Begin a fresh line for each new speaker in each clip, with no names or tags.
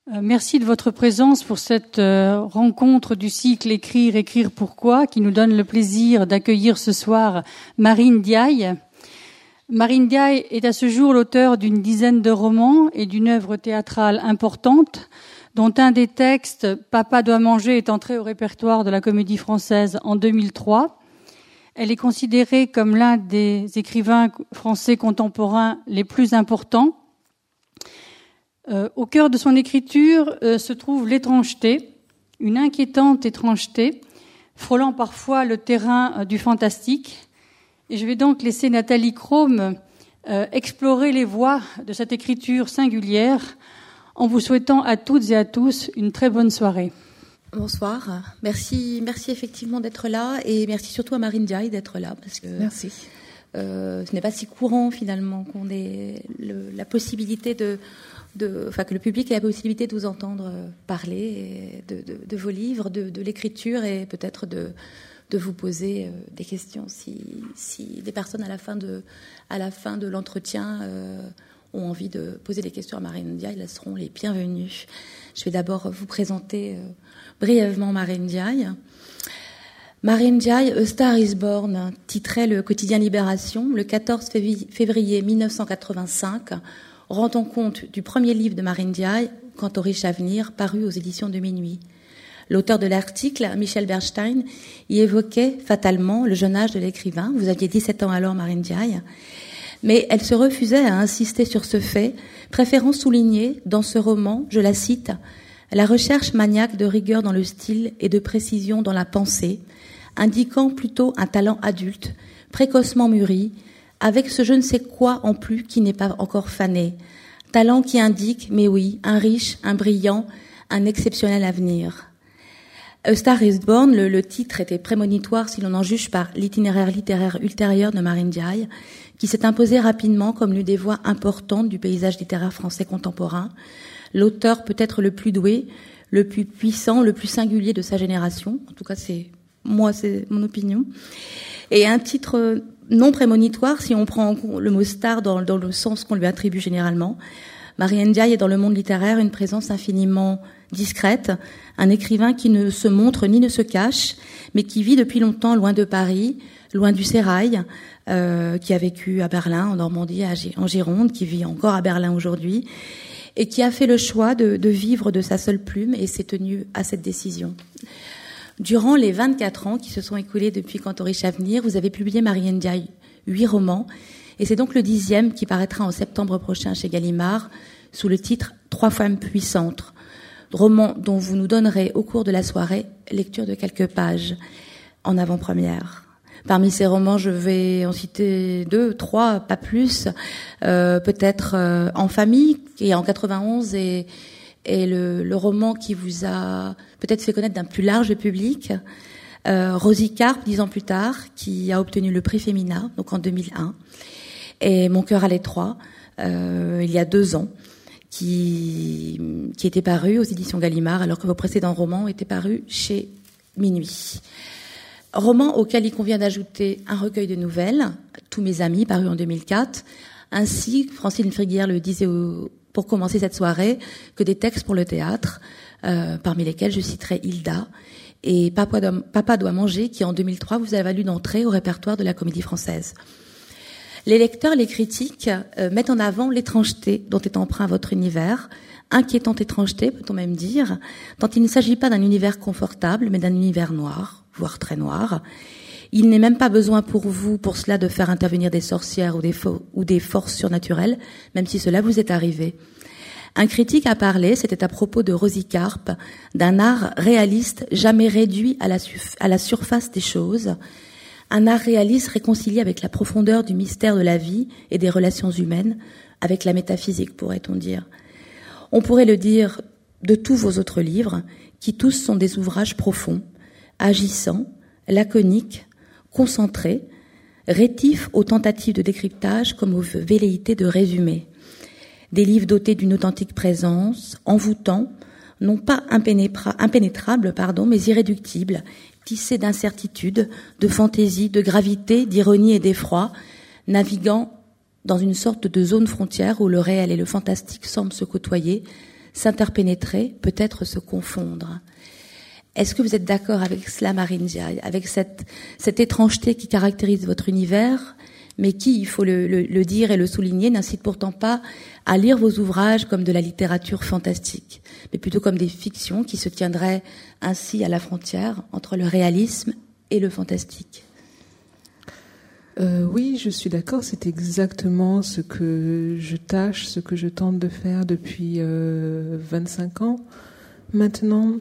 Merci de votre présence pour cette rencontre du cycle Écrire, écrire pourquoi, qui nous donne le plaisir d'accueillir ce soir Marine Ndiaye. Marine Ndiaye est à ce jour l'auteur d'une dizaine de romans et d'une œuvre théâtrale importante, dont un des textes, Papa doit manger, est entré au répertoire de la Comédie Française en 2003. Elle est considérée comme l'un des écrivains français contemporains les plus importants. Au cœur de son écriture se trouve l'étrangeté, une inquiétante étrangeté, frôlant parfois le terrain du fantastique. Et je vais donc laisser Nathalie Crome explorer les voies de cette écriture singulière en vous souhaitant à toutes et à tous une très bonne soirée.
Bonsoir. Merci effectivement d'être là et merci surtout à Marine Ndiaye d'être là parce que
merci.
Ce n'est pas si courant finalement qu'on ait la possibilité que le public ait la possibilité de vous entendre parler de vos livres, de l'écriture et peut-être de vous poser des questions si des personnes à la fin de l'entretien ont envie de poser des questions à Marine Ndiaye, elles seront les bienvenues. Je vais d'abord vous présenter brièvement Marine Ndiaye. Marine Ndiaye, A Star is Born, titrait le quotidien Libération le 14 février 1985, rendant compte du premier livre de Marine Ndiaye, Quant au riche avenir, paru aux éditions de Minuit. L'auteur de l'article, Michel Bernstein, y évoquait fatalement le jeune âge de l'écrivain. Vous aviez 17 ans alors, Marine Ndiaye. Mais elle se refusait à insister sur ce fait, préférant souligner, dans ce roman, je la cite, « la recherche maniaque de rigueur dans le style et de précision dans la pensée, indiquant plutôt un talent adulte, précocement mûri, avec ce je ne sais quoi en plus qui n'est pas encore fané. Talent qui indique, mais oui, un riche, un brillant, un exceptionnel avenir. » A Star is Born, le titre était prémonitoire si l'on en juge par l'itinéraire littéraire ultérieur de Marine Ndiaye, qui s'est imposé rapidement comme l'une des voix importantes du paysage littéraire français contemporain, l'auteur peut-être le plus doué, le plus puissant, le plus singulier de sa génération. En tout cas, c'est mon opinion. Et un titre non prémonitoire si on prend le mot star dans le sens qu'on lui attribue généralement. Marine Ndiaye est dans le monde littéraire une présence infiniment discrète, un écrivain qui ne se montre ni ne se cache, mais qui vit depuis longtemps loin de Paris, loin du sérail, qui a vécu à Berlin, en Normandie, en Gironde, qui vit encore à Berlin aujourd'hui, et qui a fait le choix de vivre de sa seule plume et s'est tenu à cette décision. Durant les 24 ans qui se sont écoulés depuis Quant au riche avenir, vous avez publié, Marine Ndiaye, 8 romans, et c'est donc le 10e qui paraîtra en septembre prochain chez Gallimard, sous le titre « 3 femmes puissantes », roman dont vous nous donnerez au cours de la soirée lecture de quelques pages en avant-première. Parmi ces romans, je vais en citer 2, 3, pas plus, peut-être En famille, qui est en 91, et le roman qui vous a peut-être fait connaître d'un plus large public, Rosie Carpe, 10 ans plus tard, qui a obtenu le prix Femina, donc en 2001, et Mon cœur à l'étroit, il y a 2 ans, qui était paru aux éditions Gallimard, alors que vos précédents romans étaient parus chez Minuit. Roman auquel il convient d'ajouter un recueil de nouvelles, Tous mes amis, paru en 2004, ainsi, Francine Friguière le disait pour commencer cette soirée, que des textes pour le théâtre, parmi lesquels je citerai Hilda et Papa doit manger, qui en 2003 vous a valu d'entrer au répertoire de la Comédie Française. Les lecteurs, les critiques mettent en avant l'étrangeté dont est empreint votre univers, inquiétante étrangeté, peut-on même dire, tant il ne s'agit pas d'un univers confortable, mais d'un univers noir, voire très noir. Il n'est même pas besoin pour vous, pour cela, de faire intervenir des sorcières ou des forces surnaturelles, même si cela vous est arrivé. Un critique a parlé, c'était à propos de Rosie Carpe, d'un art réaliste jamais réduit à la surface des choses, un art réaliste réconcilié avec la profondeur du mystère de la vie et des relations humaines, avec la métaphysique, pourrait-on dire. On pourrait le dire de tous vos autres livres, qui tous sont des ouvrages profonds, agissants, laconiques, concentrés, rétifs aux tentatives de décryptage comme aux velléités de résumé. Des livres dotés d'une authentique présence, envoûtants, non pas impénétrables, mais irréductibles, tissés d'incertitude, de fantaisie, de gravité, d'ironie et d'effroi, naviguant dans une sorte de zone frontière où le réel et le fantastique semblent se côtoyer, s'interpénétrer, peut-être se confondre. Est-ce que vous êtes d'accord avec cela, Marine Diaye, avec cette étrangeté qui caractérise votre univers, mais qui, il faut le dire et le souligner, n'incite pourtant pas à lire vos ouvrages comme de la littérature fantastique, mais plutôt comme des fictions qui se tiendraient ainsi à la frontière entre le réalisme et le fantastique?
Oui, je suis d'accord, c'est exactement ce que je tâche, ce que je tente de faire depuis 25 ans maintenant.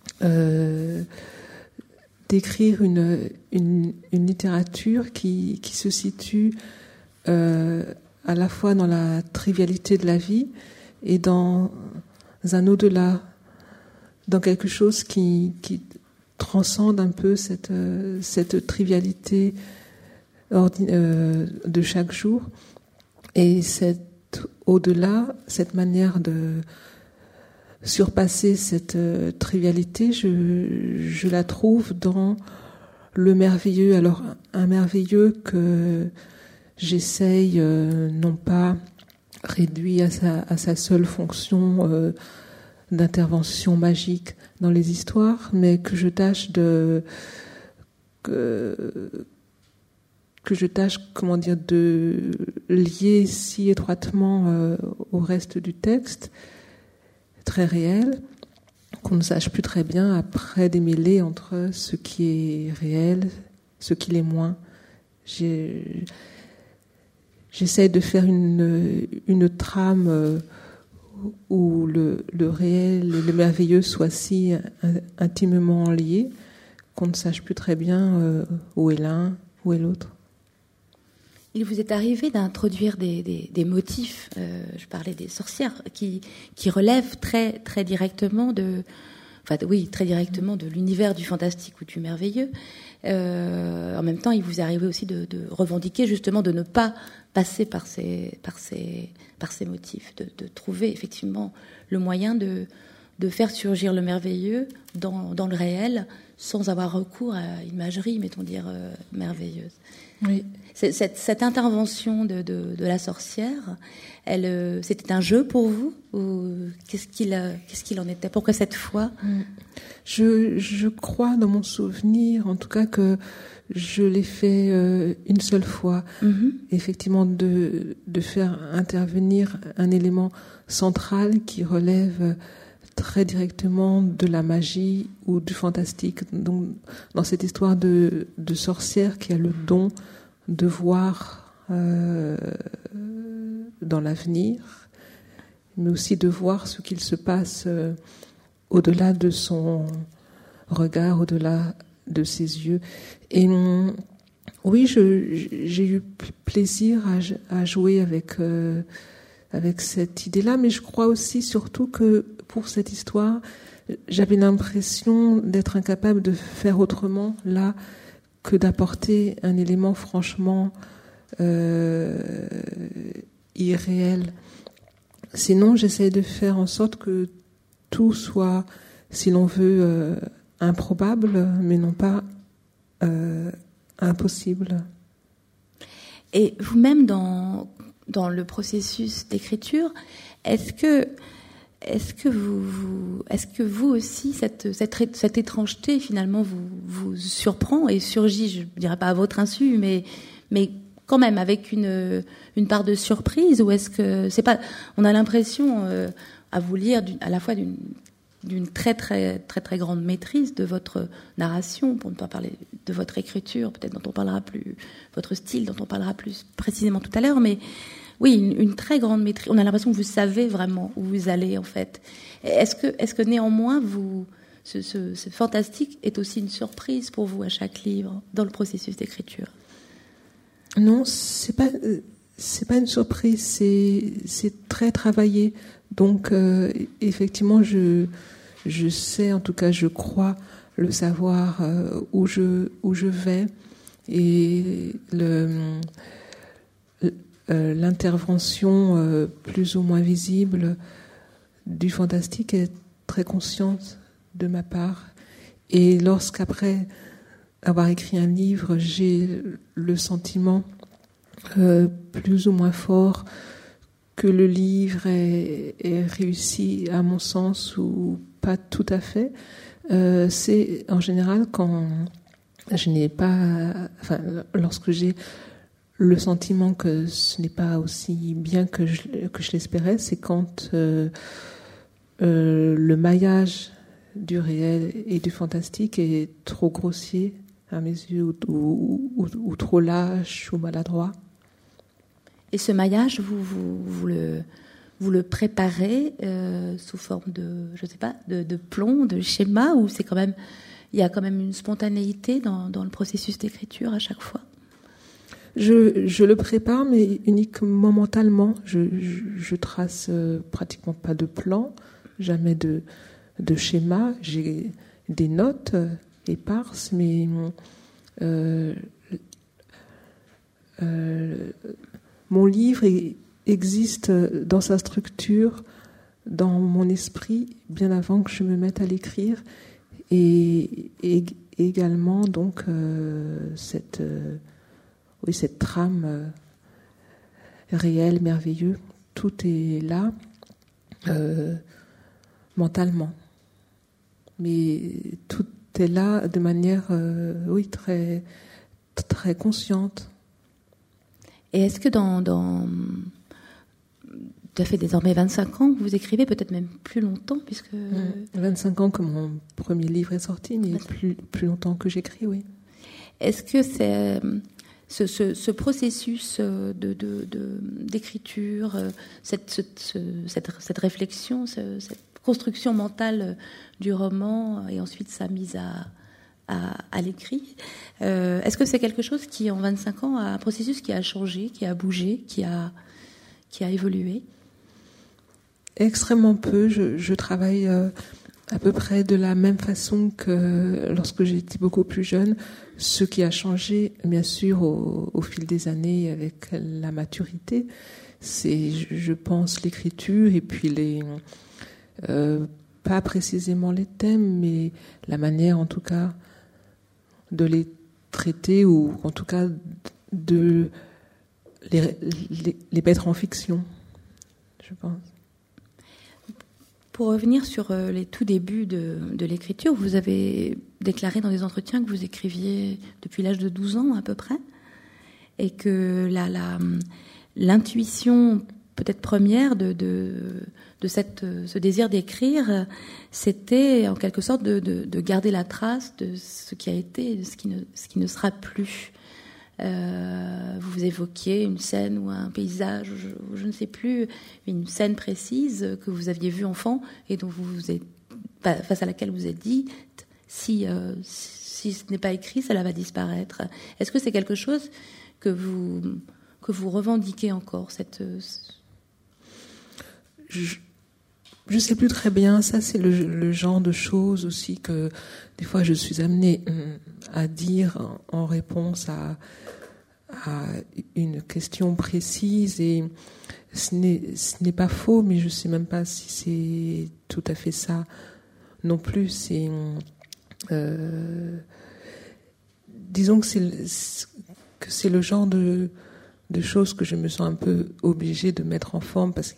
D'écrire une littérature qui se situe à la fois dans la trivialité de la vie et dans un au-delà, dans quelque chose qui transcende un peu cette trivialité de chaque jour, et cet au-delà, cette manière de surpasser cette trivialité, je la trouve dans le merveilleux. Alors, un merveilleux que j'essaye non pas réduit à sa seule fonction d'intervention magique dans les histoires, mais que je tâche de lier si étroitement au reste du texte, très réel, qu'on ne sache plus très bien après démêler entre ce qui est réel, ce qui l'est moins. J'essaie de faire une trame où le réel et le merveilleux soient si intimement liés qu'on ne sache plus très bien où est l'un, où est l'autre.
Il vous est arrivé d'introduire des motifs, je parlais des sorcières, qui relèvent très, très directement très directement de l'univers du fantastique ou du merveilleux. En même temps, il vous est arrivé aussi de revendiquer justement de ne pas passer par ces motifs, de trouver effectivement le moyen de faire surgir le merveilleux dans le réel sans avoir recours à une imagerie, mettons dire, merveilleuse.
Oui.
Cette intervention de la sorcière, c'était un jeu pour vous, ou qu'est-ce qu'il en était? Pourquoi cette fois?
Je crois, dans mon souvenir, en tout cas, que je l'ai fait une seule fois. Mm-hmm. Effectivement, de faire intervenir un élément central qui relève très directement de la magie ou du fantastique. Donc, dans cette histoire de sorcière qui a le don de voir dans l'avenir, mais aussi de voir ce qu'il se passe au-delà de son regard, au-delà de ses yeux. Et oui, j'ai eu plaisir à jouer avec cette idée-là, mais je crois aussi surtout que pour cette histoire, j'avais l'impression d'être incapable de faire autrement là que d'apporter un élément franchement irréel. Sinon, j'essaie de faire en sorte que tout soit, si l'on veut, improbable, mais non pas impossible.
Et vous-même, dans le processus d'écriture, est-ce que vous aussi, cette étrangeté finalement vous surprend et surgit, je ne dirais pas à votre insu, mais quand même avec une part de surprise, ou est-ce que c'est pas, on a l'impression à vous lire à la fois d'une très très très très grande maîtrise de votre narration, pour ne pas parler de votre écriture, peut-être dont on parlera plus, votre style dont on parlera plus précisément tout à l'heure, mais oui, une très grande maîtrise. On a l'impression que vous savez vraiment où vous allez, en fait. Est-ce que néanmoins, ce fantastique est aussi une surprise pour vous à chaque livre, dans le processus d'écriture?
Non, c'est pas une surprise, c'est très travaillé. Donc, effectivement, je sais, en tout cas, je crois le savoir où je vais, et l'intervention plus ou moins visible du fantastique est très consciente de ma part. Et lorsqu'après avoir écrit un livre, j'ai le sentiment plus ou moins fort que le livre est réussi à mon sens ou pas tout à fait, c'est en général quand je n'ai pas, enfin, lorsque j'ai le sentiment que ce n'est pas aussi bien que je l'espérais, c'est quand le maillage du réel et du fantastique est trop grossier à mes yeux ou trop lâche ou maladroit.
Et ce maillage, vous le préparez sous forme de, je sais pas, de plomb, de schéma, ou c'est quand même, il y a quand même une spontanéité dans le processus d'écriture à chaque fois?
Je le prépare, mais uniquement mentalement. Je trace pratiquement pas de plan, jamais de schéma. J'ai des notes éparses, mais mon livre existe dans sa structure, dans mon esprit, bien avant que je me mette à l'écrire, et également donc cette trame réelle, merveilleuse, tout est là mentalement, mais tout est là de manière très très consciente.
Et est-ce que ça fait désormais 25 ans que vous écrivez, peut-être même plus longtemps, puisque...
25 ans que mon premier livre est sorti, mais plus longtemps que j'écris, oui.
Est-ce que c'est ce processus d'écriture, cette réflexion, cette construction mentale du roman et ensuite sa mise à l'écrit, est-ce que c'est quelque chose qui, en 25 ans, un processus qui a changé, qui a bougé, qui a évolué?
Extrêmement peu. Je travaille à peu près de la même façon que lorsque j'étais beaucoup plus jeune. Ce qui a changé, bien sûr, au fil des années avec la maturité, c'est, je pense, l'écriture et puis pas précisément les thèmes, mais la manière, en tout cas, de les traiter ou, en tout cas, de les mettre en fiction, je pense.
Pour revenir sur les tout débuts de l'écriture, vous avez déclaré dans des entretiens que vous écriviez depuis l'âge de 12 ans à peu près, et que l'intuition peut-être première de ce désir d'écrire, c'était en quelque sorte de garder la trace de ce qui a été et de ce qui ne sera plus. Vous évoquiez une scène ou un paysage, je ne sais plus, une scène précise que vous aviez vue enfant et dont face à laquelle vous êtes dit si ce n'est pas écrit, cela va disparaître. Est-ce que c'est quelque chose que vous revendiquez encore,
Je ne sais plus très bien. Ça, c'est le genre de choses aussi que des fois je suis amenée à dire en réponse à une question précise, et ce n'est pas faux, mais je ne sais même pas si c'est tout à fait ça non plus. C'est disons que c'est le genre de choses que je me sens un peu obligée de mettre en forme parce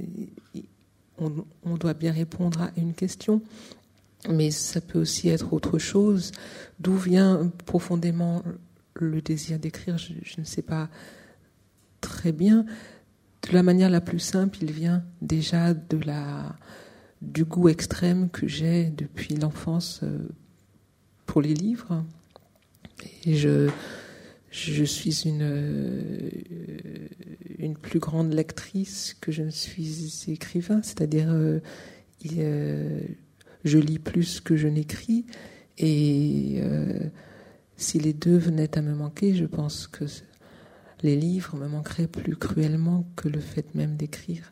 qu'on doit bien répondre à une question, mais ça peut aussi être autre chose. D'où vient profondément le désir d'écrire, je ne sais pas très bien. De la manière la plus simple, il vient déjà du goût extrême que j'ai depuis l'enfance pour les livres. Et je suis une plus grande lectrice que je ne suis écrivain, c'est-à-dire je lis plus que je n'écris, et si les deux venaient à me manquer, je pense que les livres me manqueraient plus cruellement que le fait même d'écrire.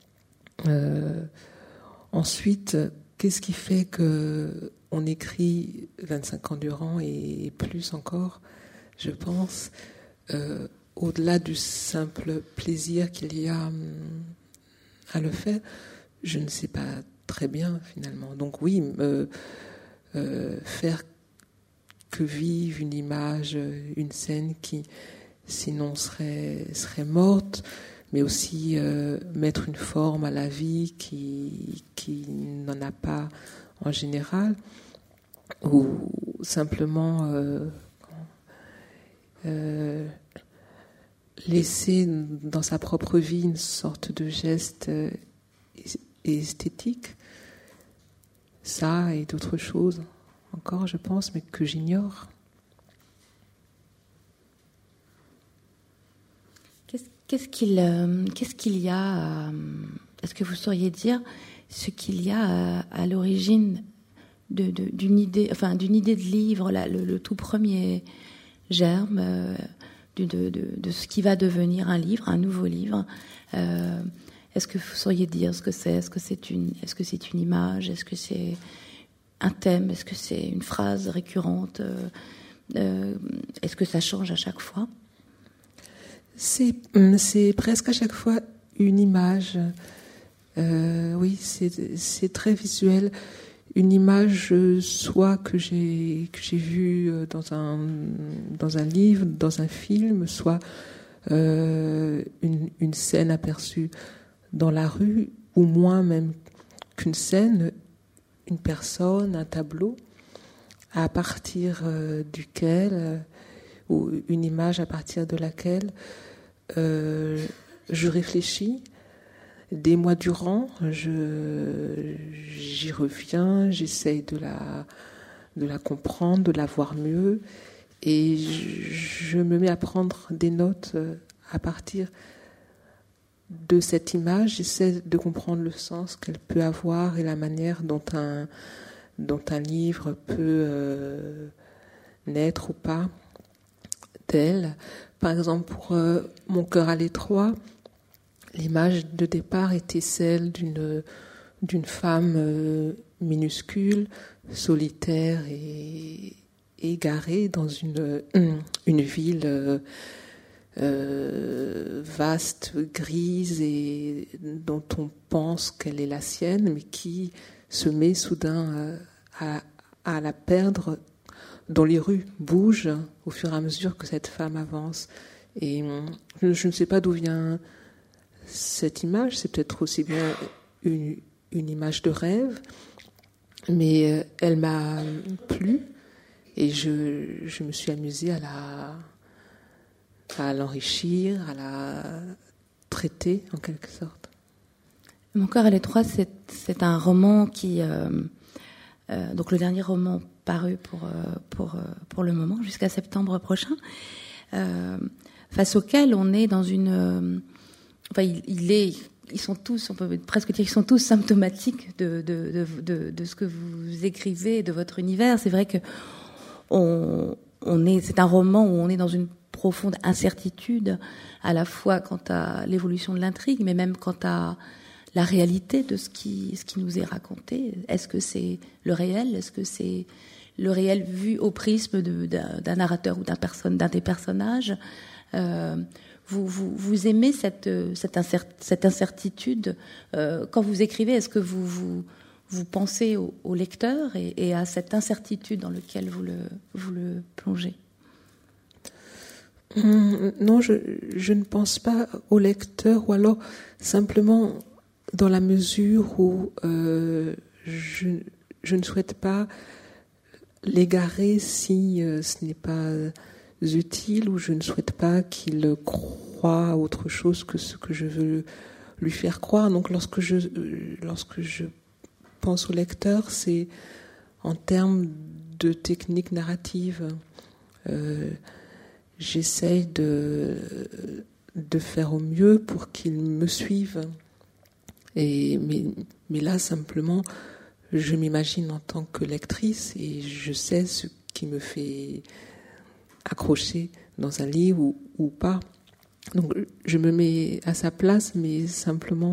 Ensuite, qu'est-ce qui fait qu'on écrit 25 ans durant et plus encore, je pense, au-delà du simple plaisir qu'il y a à le faire, je ne sais pas très bien finalement. Donc oui, faire que vive une image, une scène qui sinon serait morte, mais aussi mettre une forme à la vie qui n'en a pas en général, ou simplement laisser dans sa propre vie une sorte de geste esthétique. Ça et d'autres choses encore, je pense, mais que j'ignore.
Qu'est-ce qu'il y a, est-ce que vous sauriez dire ce qu'il y a à l'origine d'une idée de livre, là, le tout premier germe de ce qui va devenir un livre, un nouveau livre. Est-ce que vous sauriez dire ce que c'est? Est-ce que c'est une image? Est-ce que c'est un thème? Est-ce que c'est une phrase récurrente? Est-ce que ça change à chaque fois?
C'est presque à chaque fois une image. Oui, c'est très visuel. Une image, soit que j'ai vue dans un livre, dans un film, soit une scène aperçue dans la rue, ou moins même qu'une scène, une personne, un tableau, à partir duquel, ou une image à partir de laquelle je réfléchis. Des mois durant, j'y reviens, j'essaye de la comprendre, de la voir mieux, et je me mets à prendre des notes à partir de cette image. J'essaie de comprendre le sens qu'elle peut avoir et la manière dont un livre peut naître ou pas d'elle. Par exemple, pour Mon cœur à l'étroit, l'image de départ était celle d'une femme minuscule, solitaire et égarée dans une ville vaste, grise, et dont on pense qu'elle est la sienne, mais qui se met soudain à la perdre, dont les rues bougent au fur et à mesure que cette femme avance. Et je ne sais pas d'où vient cette image, c'est peut-être aussi bien une image de rêve, mais elle m'a plu et je me suis amusée à l'enrichir, à la traiter en quelque sorte.
Mon cœur à l'étroit, c'est un roman qui, donc le dernier roman paru pour le moment, jusqu'à septembre prochain, face auquel on est dans une... Enfin, ils sont tous, on peut presque dire qu'ils sont tous symptomatiques de ce que vous écrivez, de votre univers. C'est vrai que c'est un roman où on est dans une profonde incertitude, à la fois quant à l'évolution de l'intrigue, mais même quant à la réalité de ce qui nous est raconté. Est-ce que c'est le réel? Est-ce que c'est le réel vu au prisme d'un narrateur ou d'un des personnages? Vous aimez cette incertitude quand vous écrivez? Est-ce que vous pensez au lecteur et à cette incertitude dans laquelle vous le plongez?
Non, je ne pense pas au lecteur, ou alors simplement dans la mesure où je ne souhaite pas l'égarer si ce n'est pas utile, ou je ne souhaite pas qu'il croie à autre chose que ce que je veux lui faire croire. Donc lorsque je pense au lecteur, c'est en termes de technique narrative. J'essaye de faire au mieux pour qu'il me suive. Mais là, simplement, je m'imagine en tant que lectrice et je sais ce qui me fait accrocher dans un livre ou pas. Donc, je me mets à sa place, mais simplement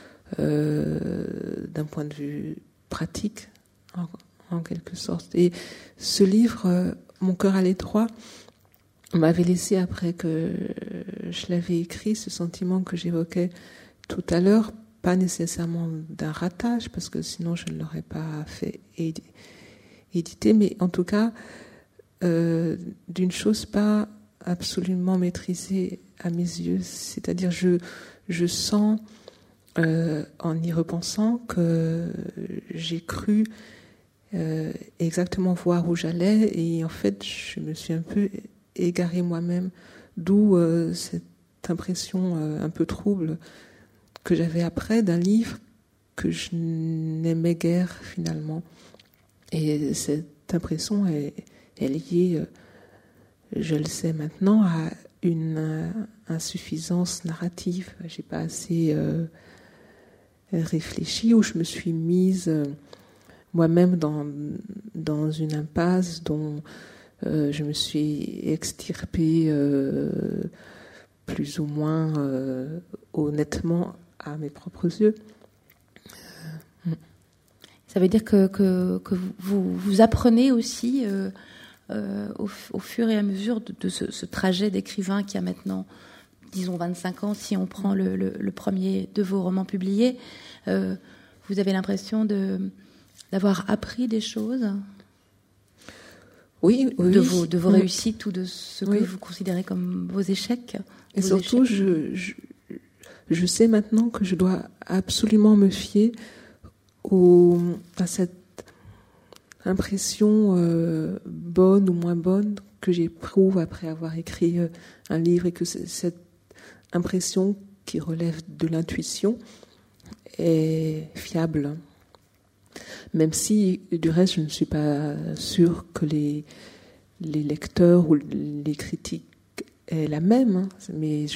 d'un point de vue pratique, en quelque sorte. Et ce livre, Mon cœur à l'étroit, m'avait laissé, après que je l'avais écrit, ce sentiment que j'évoquais tout à l'heure, pas nécessairement d'un ratage, parce que sinon je ne l'aurais pas fait éditer, mais en tout cas d'une chose pas absolument maîtrisé à mes yeux. C'est-à-dire, je sens, en y repensant, que j'ai cru exactement voir où j'allais, et en fait, je me suis un peu égarée moi-même, d'où cette impression un peu trouble que j'avais après d'un livre que je n'aimais guère finalement. Et cette impression est liée, je le sais maintenant, à une insuffisance narrative. J'ai pas assez réfléchi, ou je me suis mise moi-même dans une impasse dont je me suis extirpée plus ou moins honnêtement à mes propres yeux.
Ça veut dire que vous apprenez aussi au fur et à mesure de ce trajet d'écrivain qui a maintenant, disons, 25 ans, si on prend le premier de vos romans publiés. Vous avez l'impression d'avoir appris des choses,
oui.
De vos réussites ou de ce que vous considérez comme vos échecs.
Et surtout, je sais maintenant que je dois absolument me fier à cette impression bonne ou moins bonne que j'éprouve après avoir écrit un livre, et que cette impression qui relève de l'intuition est fiable. Même si, du reste, je ne suis pas sûre que les lecteurs ou les critiques aient la même, hein, mais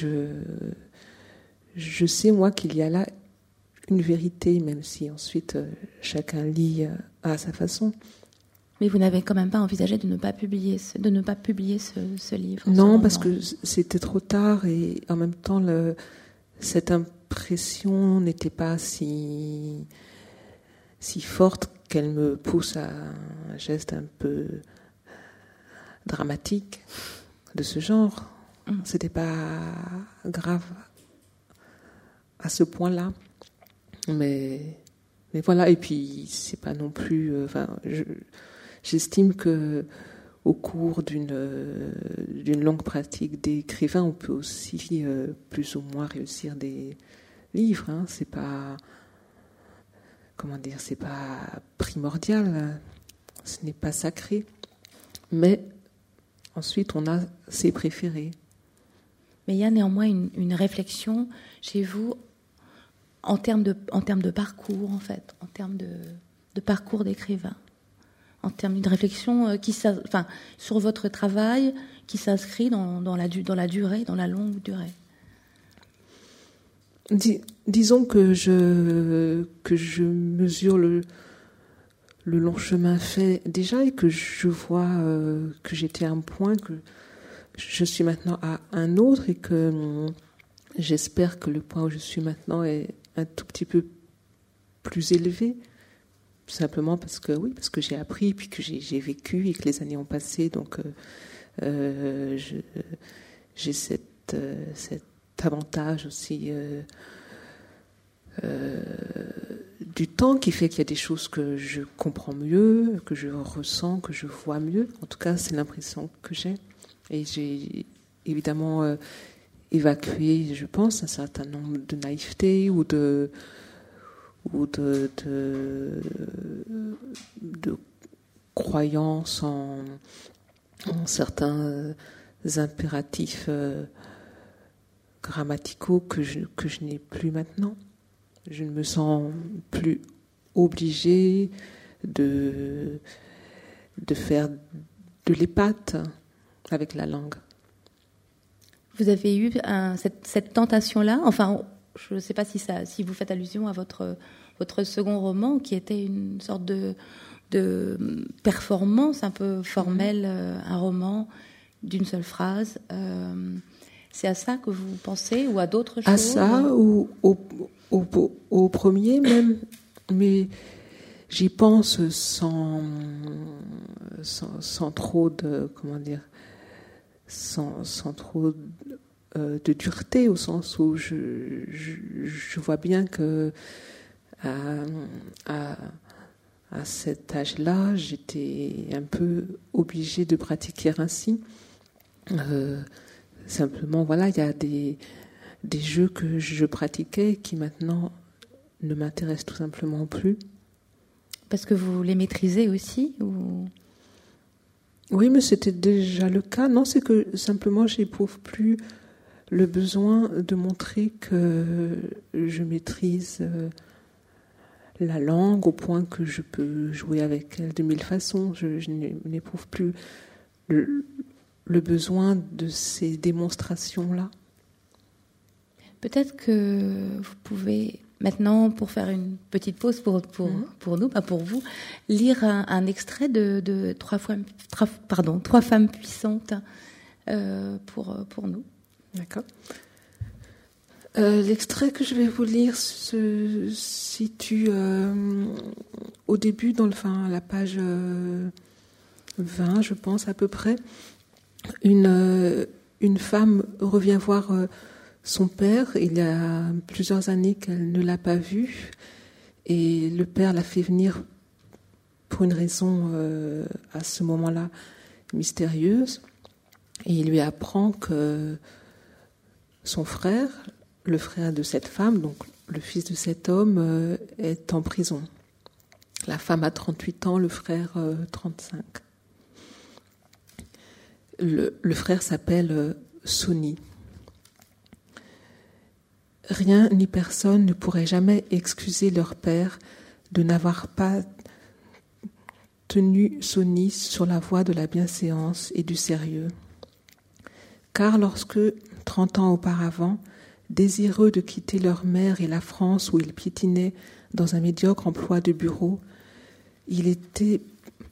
je sais, moi, qu'il y a là une vérité, même si ensuite chacun lit à sa façon.
Mais vous n'avez quand même pas envisagé de ne pas publier ce livre?
Non, parce que c'était trop tard, et en même temps, cette impression n'était pas si forte qu'elle me pousse à un geste un peu dramatique de ce genre. C'était pas grave à ce point-là, mais voilà. Et puis c'est pas non plus. J'estime que au cours d'une longue pratique d'écrivain, on peut aussi plus ou moins réussir des livres. Hein. C'est pas, comment dire, c'est pas primordial. Ce n'est pas sacré. Mais ensuite, on a ses préférés.
Mais il y a néanmoins une réflexion chez vous en termes de parcours, en fait, en termes de parcours d'écrivain, en termes d'une réflexion sur votre travail qui s'inscrit dans la durée, dans la longue durée.
Disons que je mesure le long chemin fait déjà, et que je vois que j'étais à un point, que je suis maintenant à un autre, et que j'espère que le point où je suis maintenant est un tout petit peu plus élevé, simplement parce que j'ai appris, puis que j'ai vécu, et que les années ont passé, donc j'ai cet avantage aussi du temps, qui fait qu'il y a des choses que je comprends mieux, que je ressens, que je vois mieux. En tout cas, c'est l'impression que j'ai. Et j'ai évidemment évacué, je pense, un certain nombre de naïveté ou de croyances en certains impératifs grammaticaux que je n'ai plus maintenant. Je ne me sens plus obligée de faire de l'épate avec la langue.
Vous avez eu cette tentation-là, enfin, je ne sais pas si vous faites allusion à votre second roman, qui était une sorte de performance un peu formelle, un roman d'une seule phrase. C'est à ça que vous pensez, ou à d'autres choses?
À ça, ou au premier même, mais j'y pense sans trop de, comment dire, sans trop de dureté, au sens où je vois bien que à cet âge-là, j'étais un peu obligée de pratiquer ainsi. Simplement, voilà, il y a des jeux que je pratiquais qui maintenant ne m'intéressent tout simplement plus.
Parce que vous les maîtrisez aussi ou...
Oui, mais c'était déjà le cas. Non, c'est que simplement, j'éprouve plus le besoin de montrer que je maîtrise la langue au point que je peux jouer avec elle de mille façons. Je n'éprouve plus le besoin de ces démonstrations-là.
Peut-être que vous pouvez maintenant, pour faire une petite pause pour nous, pas pour vous, lire un extrait de Trois femmes puissantes pour nous.
D'accord. L'extrait que je vais vous lire se situe au début, à la page 20, je pense à peu près. Une femme revient voir son père. Il y a plusieurs années qu'elle ne l'a pas vu, et le père l'a fait venir pour une raison à ce moment-là mystérieuse, et il lui apprend que son frère, le frère de cette femme, donc le fils de cet homme, est en prison. La femme a 38 ans, le frère 35. Le frère s'appelle Sonny. Rien ni personne ne pourrait jamais excuser leur père de n'avoir pas tenu Sonny sur la voie de la bienséance et du sérieux. Car lorsque, 30 ans auparavant, désireux de quitter leur mère et la France où ils piétinaient dans un médiocre emploi de bureau, il était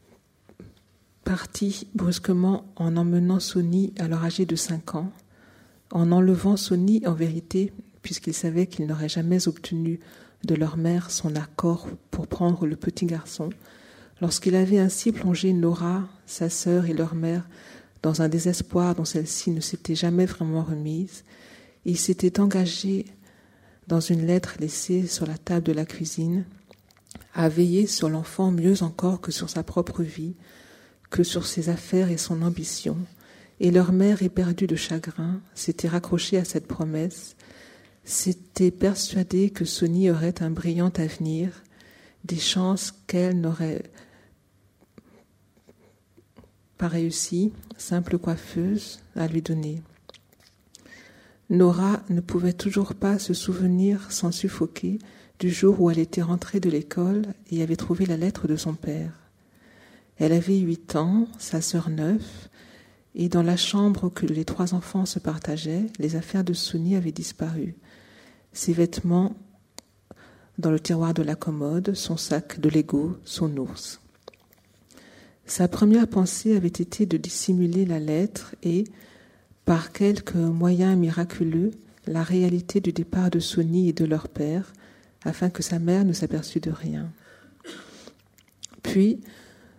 parti brusquement en emmenant Sonny alors âgé de 5 ans, en enlevant Sonny en vérité, puisqu'il savait qu'il n'aurait jamais obtenu de leur mère son accord pour prendre le petit garçon, lorsqu'il avait ainsi plongé Nora, sa sœur et leur mère dans un désespoir dont celle-ci ne s'était jamais vraiment remise, il s'était engagé dans une lettre laissée sur la table de la cuisine à veiller sur l'enfant mieux encore que sur sa propre vie, que sur ses affaires et son ambition, et leur mère, éperdue de chagrin, s'était raccrochée à cette promesse, s'était persuadée que Sonny aurait un brillant avenir, des chances qu'elle n'aurait pas réussi, simple coiffeuse, à lui donner. Nora ne pouvait toujours pas se souvenir sans suffoquer du jour où elle était rentrée de l'école et avait trouvé la lettre de son père. Elle avait 8 ans, sa sœur 9, et dans la chambre que les 3 enfants se partageaient, les affaires de Sonny avaient disparu. Ses vêtements dans le tiroir de la commode, son sac de Lego, son ours. Sa première pensée avait été de dissimuler la lettre et, par quelques moyens miraculeux, la réalité du départ de Sonny et de leur père, afin que sa mère ne s'aperçût de rien. Puis,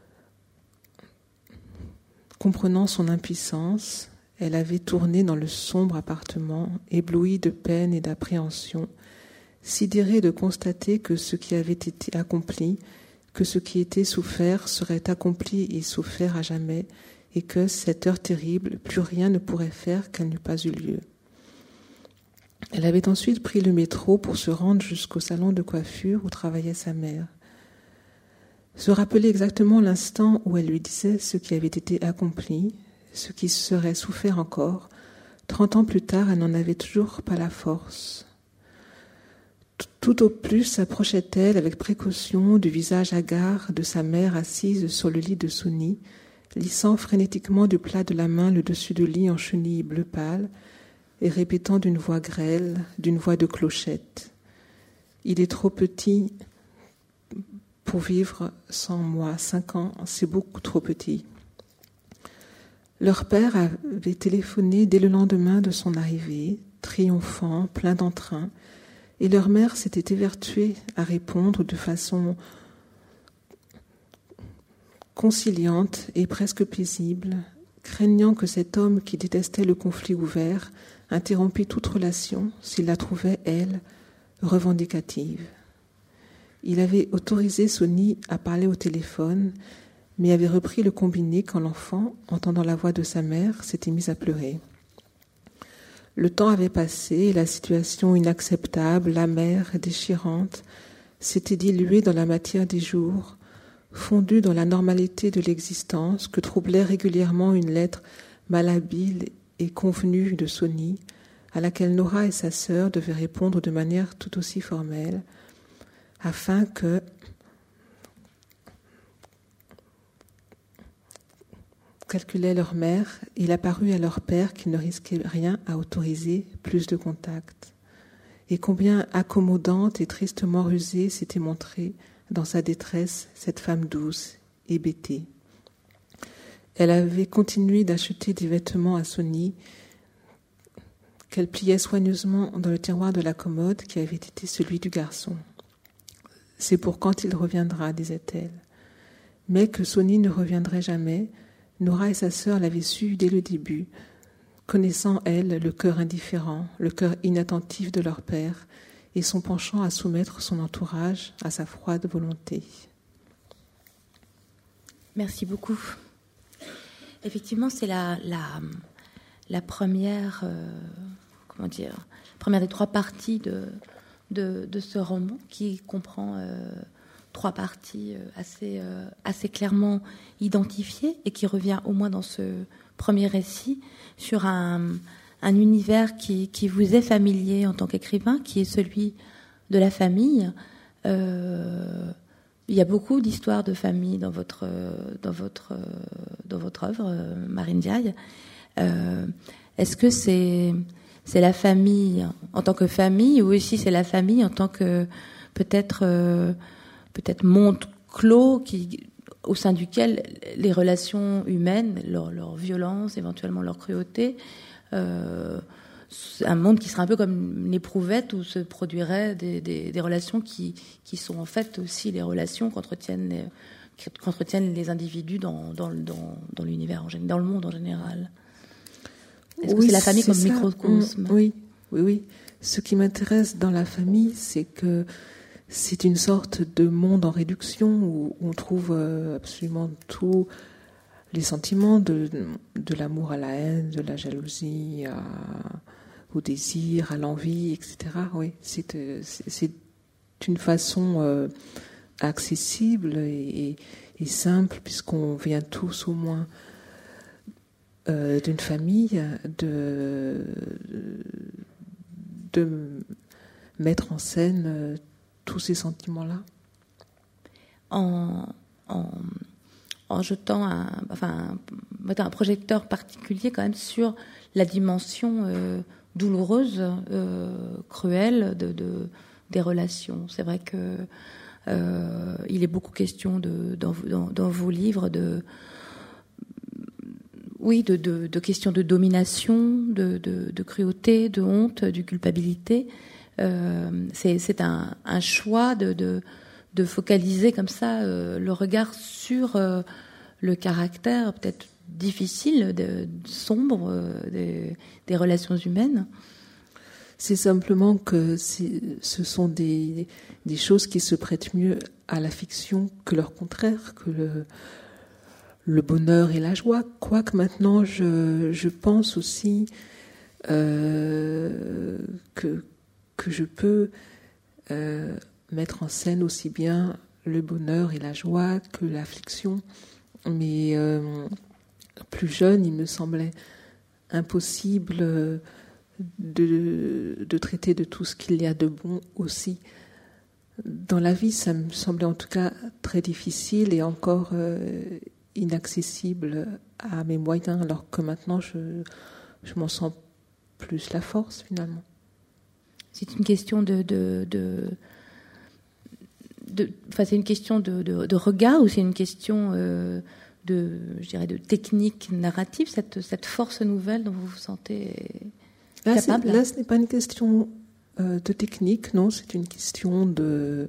comprenant son impuissance, elle avait tourné dans le sombre appartement, éblouie de peine et d'appréhension, sidérée de constater que ce qui avait été accompli, que ce qui était souffert serait accompli et souffert à jamais, et que, cette heure terrible, plus rien ne pourrait faire qu'elle n'eût pas eu lieu. Elle avait ensuite pris le métro pour se rendre jusqu'au salon de coiffure où travaillait sa mère. Se rappeler exactement l'instant où elle lui disait ce qui avait été accompli, ce qui serait souffert encore. 30 ans plus tard, elle n'en avait toujours pas la force. Tout au plus s'approchait-elle avec précaution du visage hagard de sa mère assise sur le lit de Sonny, lissant frénétiquement du plat de la main le dessus du lit en chenille bleu pâle et répétant d'une voix grêle, d'une voix de clochette. « Il est trop petit pour vivre sans moi. 5 ans, c'est beaucoup trop petit. » Leur père avait téléphoné dès le lendemain de son arrivée, triomphant, plein d'entrain, et leur mère s'était évertuée à répondre de façon conciliante et presque paisible, craignant que cet homme qui détestait le conflit ouvert interrompît toute relation s'il la trouvait, elle, revendicative. Il avait autorisé Sonny à parler au téléphone, mais avait repris le combiné quand l'enfant, entendant la voix de sa mère, s'était mis à pleurer. Le temps avait passé et la situation inacceptable, amère, déchirante, s'était diluée dans la matière des jours, fondue dans la normalité de l'existence que troublait régulièrement une lettre malhabile et convenue de Sony, à laquelle Nora et sa sœur devaient répondre de manière tout aussi formelle, afin que, calculait leur mère, il apparut à leur père qu'il ne risquait rien à autoriser plus de contacts. Et combien accommodante et tristement rusée s'était montrée dans sa détresse cette femme douce, hébétée. Elle avait continué d'acheter des vêtements à Sony qu'elle pliait soigneusement dans le tiroir de la commode qui avait été celui du garçon. « C'est pour quand il reviendra, disait-elle. » Mais que Sony ne reviendrait jamais, Nora et sa sœur l'avaient su dès le début, connaissant, elle, le cœur indifférent, le cœur inattentif de leur père, et son penchant à soumettre son entourage à sa froide volonté.
Merci beaucoup. Effectivement, c'est la première, première des trois parties de ce roman qui comprend trois parties assez clairement identifiées et qui revient au moins dans ce premier récit sur un univers qui vous est familier en tant qu'écrivain, qui est celui de la famille. Il y a beaucoup d'histoires de famille dans votre œuvre, Marine Diaye. Est-ce que c'est la famille en tant que famille, ou aussi c'est la famille en tant que peut-être monde clos au sein duquel les relations humaines, leur violence, éventuellement leur cruauté, un monde qui serait un peu comme une éprouvette où se produiraient des relations qui sont en fait aussi les relations qu'entretiennent les individus dans l'univers, dans le monde en général. Est-ce que c'est la famille comme ça, microcosme ?
Oui. Ce qui m'intéresse dans la famille, c'est que c'est une sorte de monde en réduction où on trouve absolument tous les sentiments, de l'amour à la haine, de la jalousie au désir, à l'envie, etc. Oui, c'est une façon accessible et simple, puisqu'on vient tous au moins d'une famille, de mettre en scène tous ces sentiments-là.
En jetant un projecteur particulier quand même sur la dimension douloureuse, cruelle des relations. C'est vrai que il est beaucoup question dans vos livres de questions de domination, de cruauté, de honte, de culpabilité. C'est un choix de focaliser comme ça le regard sur le caractère peut-être difficile, sombre des relations humaines.
C'est simplement que ce sont des choses qui se prêtent mieux à la fiction que leur contraire, que le bonheur et la joie. Quoique maintenant, je pense aussi que je peux mettre en scène aussi bien le bonheur et la joie que l'affliction. Mais plus jeune, il me semblait impossible de traiter de tout ce qu'il y a de bon aussi. Dans la vie, ça me semblait en tout cas très difficile et encore inaccessible à mes moyens, alors que maintenant, je m'en sens plus la force, finalement.
C'est une question c'est une question de regard, ou c'est une question de technique narrative, cette force nouvelle dont vous vous sentez capable?
Là, ce n'est pas une question de technique, non, c'est une question de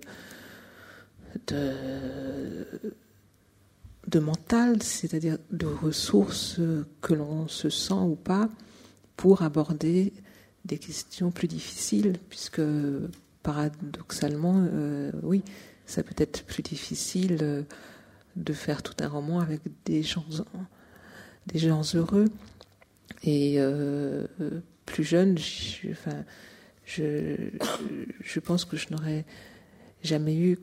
mental, c'est-à-dire de ressources que l'on se sent ou pas pour aborder des questions plus difficiles, puisque paradoxalement, oui, ça peut être plus difficile de faire tout un roman avec des gens heureux. Et plus jeune, je pense que je n'aurais jamais eu,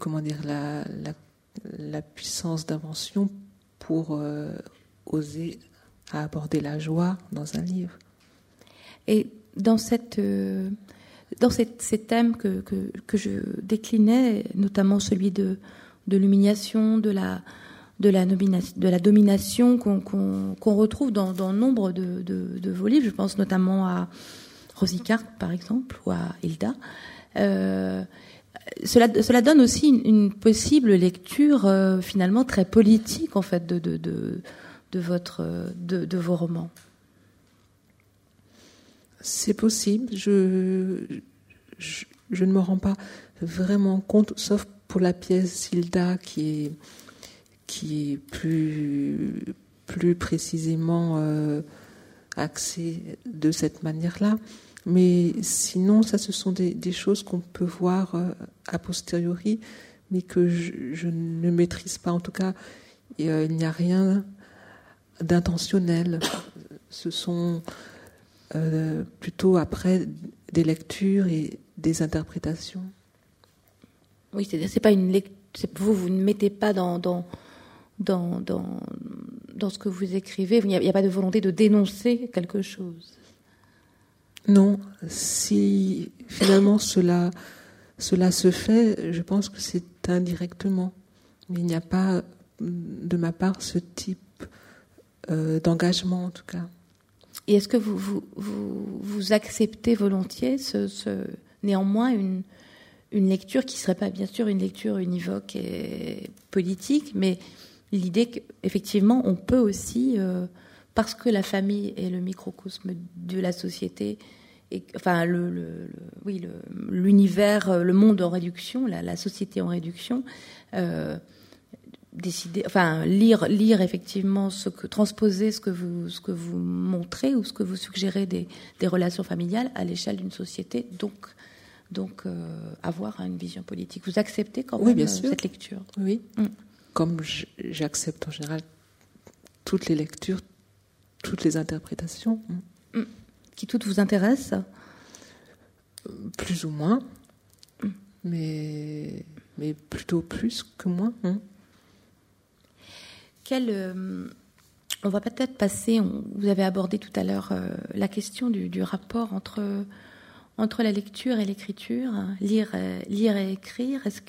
la puissance d'invention pour oser à aborder la joie dans un livre.
Et dans ces thèmes que je déclinais, notamment celui de l'humiliation, de la domination qu'on retrouve dans nombre de vos livres, je pense notamment à Rosie Carte, par exemple, ou à Hilda. Cela donne aussi une possible lecture finalement très politique en fait de vos romans.
C'est possible. Je ne me rends pas vraiment compte, sauf pour la pièce Hilda qui est plus précisément axée de cette manière-là. Mais sinon, ça, ce sont des choses qu'on peut voir a posteriori, mais que je ne maîtrise pas. En tout cas, il n'y a rien d'intentionnel. Ce sont plutôt après des lectures et des interprétations.
Oui, c'est-à-dire c'est pas une lecture. Vous ne mettez pas dans ce que vous écrivez. Il n'y a pas de volonté de dénoncer quelque chose.
Non, si finalement cela se fait, je pense que c'est indirectement. Mais il n'y a pas de ma part ce type d'engagement en tout cas.
Et est-ce que vous acceptez volontiers néanmoins une lecture qui ne serait pas bien sûr une lecture univoque et politique, mais l'idée qu'effectivement on peut aussi, parce que la famille est le microcosme de la société, et, enfin l'univers, le monde en réduction, la société en réduction, lire effectivement transposer ce que vous montrez ou ce que vous suggérez des relations familiales à l'échelle d'une société, donc avoir une vision politique. Vous acceptez quand même cette lecture?
Oui. Comme j'accepte en général toutes les lectures, toutes les interprétations.
Qui toutes vous intéressent?
Plus ou moins, mais plutôt plus que moins.
On va peut-être passer, vous avez abordé tout à l'heure la question du rapport entre la lecture et l'écriture, lire et écrire. Est-ce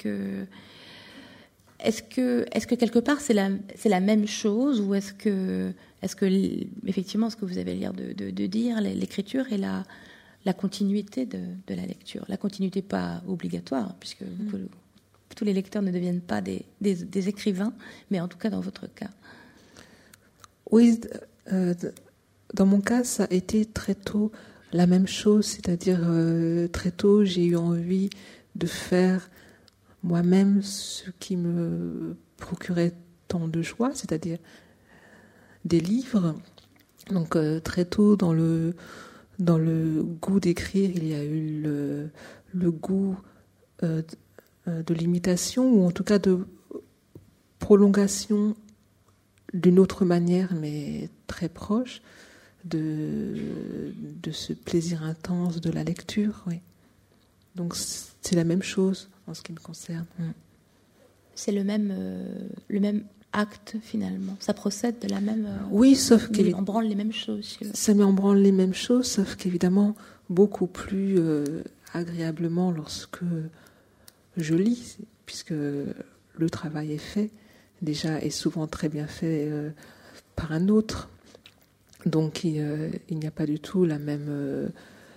que quelque part c'est la même chose, ou est-ce que effectivement ce que vous avez l'air de dire, l'écriture est la continuité de la lecture, la continuité pas obligatoire, puisque tous les lecteurs ne deviennent pas des écrivains, mais en tout cas dans votre cas.
Oui, dans mon cas, ça a été très tôt la même chose, c'est-à-dire très tôt, j'ai eu envie de faire moi-même ce qui me procurait tant de joie, c'est-à-dire des livres. Donc très tôt, dans le goût d'écrire, il y a eu le goût de l'imitation, ou en tout cas de prolongation d'une autre manière, mais très proche de ce plaisir intense de la lecture. Oui. Donc c'est la même chose en ce qui me concerne.
C'est le même acte finalement. Ça procède de la même.
Oui, sauf qu'il
en branle les mêmes choses.
Ça met en branle les mêmes choses, sauf qu'évidemment beaucoup plus agréablement lorsque je lis, puisque le travail est fait déjà, et souvent très bien fait par un autre. Donc il n'y a pas du tout la même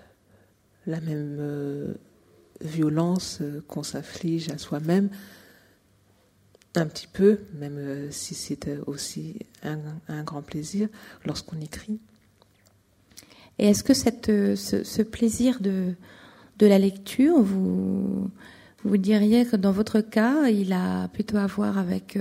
violence qu'on s'inflige à soi-même, un petit peu, même si c'est aussi un grand plaisir lorsqu'on écrit.
Et est-ce que ce plaisir de la lecture, vous diriez que dans votre cas, il a plutôt à voir avec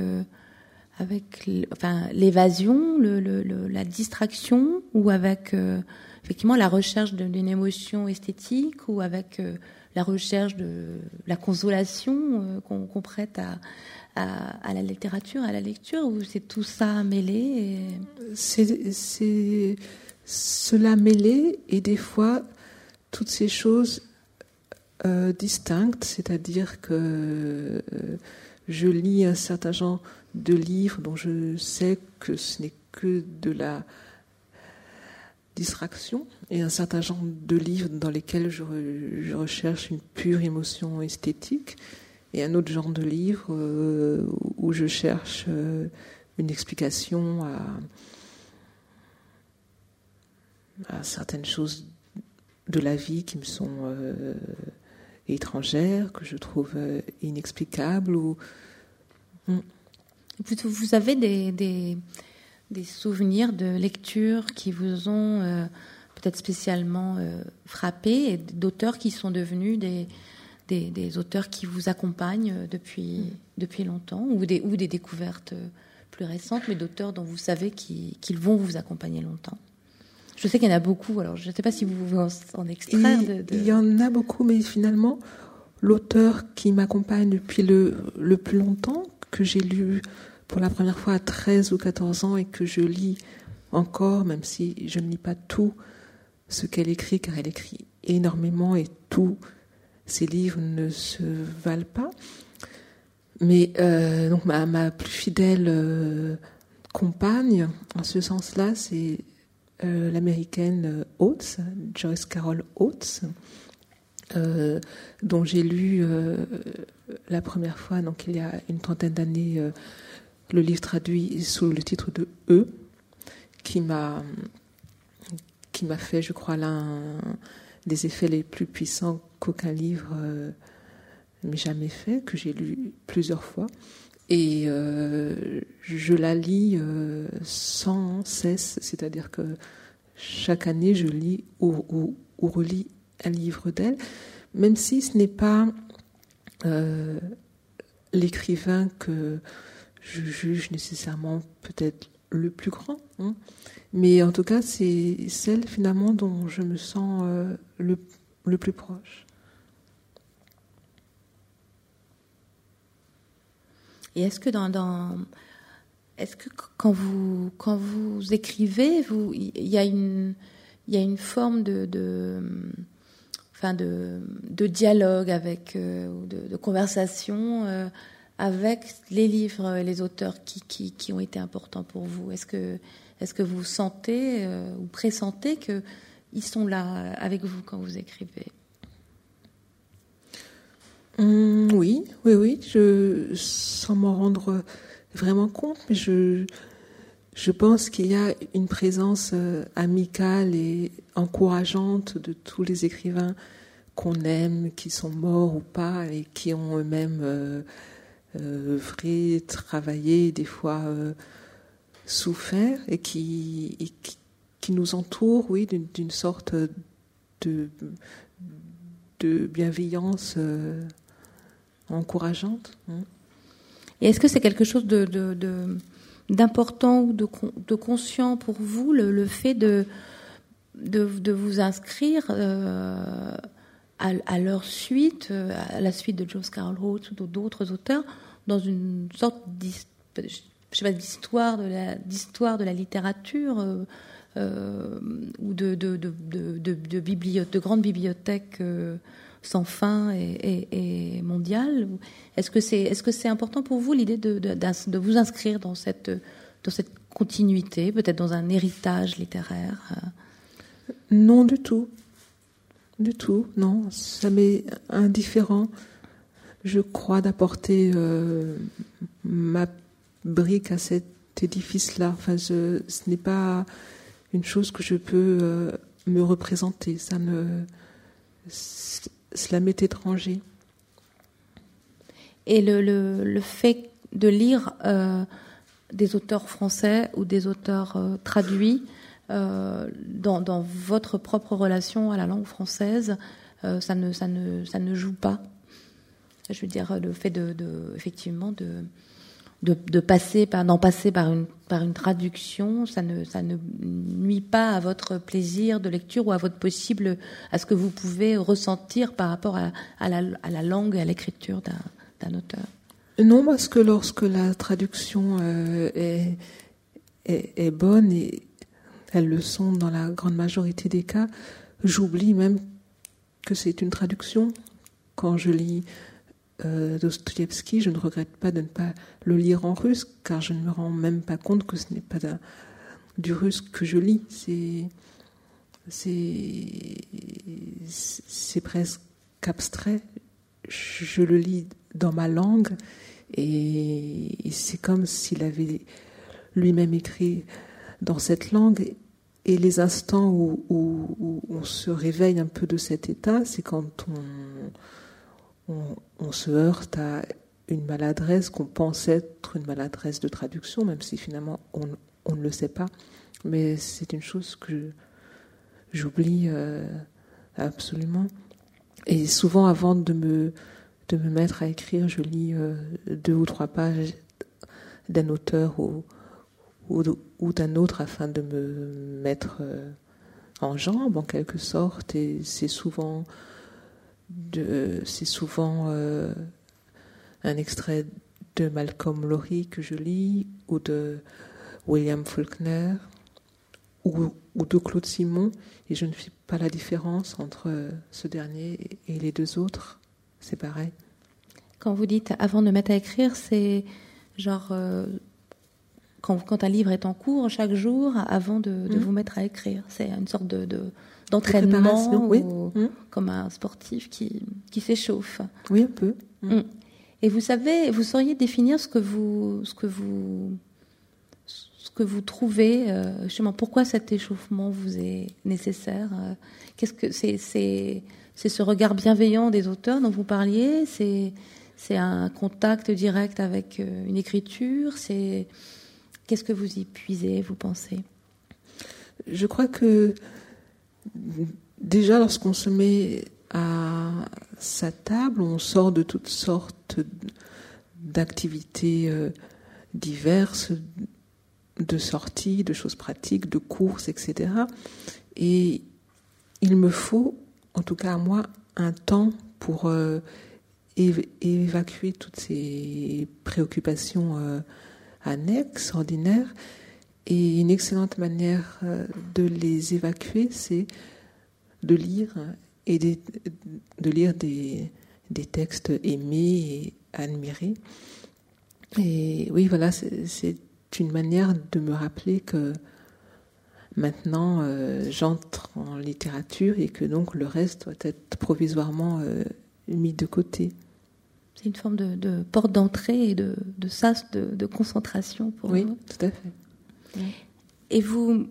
l'évasion, la distraction, ou avec effectivement la recherche d'une émotion esthétique, ou avec la recherche de la consolation qu'on prête à la littérature, à la lecture, ou c'est tout ça mêlé
C'est cela mêlé, et des fois toutes ces choses distinctes, c'est-à-dire que je lis un certain genre de livres dont je sais que ce n'est que de la distraction, et un certain genre de livres dans lesquels je recherche une pure émotion esthétique, et un autre genre de livre où je cherche une explication à certaines choses de la vie qui me sont étrangères, que je trouve inexplicables.
Plutôt, vous avez des souvenirs de lecture qui vous ont peut-être spécialement frappé, et d'auteurs qui sont devenus des auteurs qui vous accompagnent depuis longtemps, ou des découvertes plus récentes, mais d'auteurs dont vous savez qu'ils vont vous accompagner longtemps? Je sais qu'il y en a beaucoup, alors je ne sais pas si vous pouvez en extraire.
Il y en a beaucoup, mais finalement, l'auteur qui m'accompagne depuis le plus longtemps, que j'ai lu pour la première fois à 13 ou 14 ans et que je lis encore, même si je ne lis pas tout ce qu'elle écrit, car elle écrit énormément et tous ses livres ne se valent pas. Mais donc ma plus fidèle compagne, en ce sens-là, c'est l'américaine Oates, Joyce Carol Oates, dont j'ai lu la première fois, donc il y a une trentaine d'années, le livre traduit sous le titre de E, qui m'a fait, je crois, l'un des effets les plus puissants qu'aucun livre m'ait jamais fait, que j'ai lu plusieurs fois. Et je la lis sans cesse, c'est-à-dire que chaque année, je lis ou relis un livre d'elle, même si ce n'est pas l'écrivain que je juge nécessairement peut-être le plus grand, hein. Mais en tout cas, c'est celle finalement dont je me sens le plus proche.
Et est-ce que est-ce que quand vous écrivez, il y a une forme de dialogue avec de conversation avec les livres et les auteurs qui ont été importants pour vous? Est-ce que vous sentez ou pressentez qu'ils sont là avec vous quand vous écrivez?
Oui, sans m'en rendre vraiment compte, mais je pense qu'il y a une présence amicale et encourageante de tous les écrivains qu'on aime, qui sont morts ou pas, et qui ont eux-mêmes œuvré, travaillé, des fois souffert, et qui nous entourent, oui, d'une sorte de bienveillance encourageante.
Et est-ce que c'est quelque chose d'important ou de conscient pour vous, le fait de vous inscrire à leur suite, à la suite de Joyce Carol Oates ou d'autres auteurs, dans une sorte d'histoire de la littérature ou de grandes bibliothèques sans fin et mondiale? Est-ce que c'est important pour vous, l'idée de vous inscrire dans cette continuité, peut-être dans un héritage littéraire?
Non, du tout. Du tout, non. Ça m'est indifférent. Je crois d'apporter ma brique à cet édifice-là. Enfin, ce n'est pas une chose que je peux me représenter. Cela m'est étranger.
Et le fait de lire des auteurs français ou des auteurs traduits dans votre propre relation à la langue française, ça ne joue pas. Je veux dire, le fait effectivement passer par une traduction, ça ne nuit pas à votre plaisir de lecture ou à ce que vous pouvez ressentir par rapport à la langue et à l'écriture d'un auteur.
Non, parce que lorsque la traduction est bonne, et elles le sont dans la grande majorité des cas, j'oublie même que c'est une traduction. Quand je lis Dostoïevski, je ne regrette pas de ne pas le lire en russe, car je ne me rends même pas compte que ce n'est pas du russe que je lis. C'est presque abstrait. Je le lis dans ma langue, et c'est comme s'il avait lui-même écrit dans cette langue. Et les instants où on se réveille un peu de cet état, c'est quand on se heurte à une maladresse qu'on pense être une maladresse de traduction, même si finalement on ne le sait pas. Mais c'est une chose que j'oublie absolument. Et souvent, avant de me mettre à écrire, je lis 2 ou 3 pages d'un auteur ou d'un autre afin de me mettre en jambe, en quelque sorte. Et c'est souvent un extrait de Malcolm Lowry que je lis, ou de William Faulkner, ou de Claude Simon, et je ne fais pas la différence entre ce dernier et les 2 autres. C'est pareil.
Quand vous dites avant de mettre à écrire, c'est genre quand un livre est en cours chaque jour avant de vous mettre à écrire. C'est une sorte d'entraînement,
oui.
Comme un sportif qui s'échauffe.
Oui, un peu.
Et vous sauriez définir ce que vous trouvez, justement, pourquoi cet échauffement vous est nécessaire? Qu'est-ce que c'est ce regard bienveillant des auteurs dont vous parliez? C'est un contact direct avec une écriture? Qu'est-ce que vous y puisez, vous pensez?
Je crois que déjà, lorsqu'on se met à sa table, on sort de toutes sortes d'activités diverses, de sorties, de choses pratiques, de courses, etc. Et il me faut, en tout cas à moi, un temps pour évacuer toutes ces préoccupations annexes, ordinaires. Et une excellente manière de les évacuer, c'est de lire, et de lire des textes aimés et admirés. Et oui, voilà, c'est une manière de me rappeler que maintenant j'entre en littérature et que donc le reste doit être provisoirement mis de côté.
C'est une forme de porte d'entrée et de sas de concentration pour
oui,
vous.
Tout à fait. Oui.
Et vous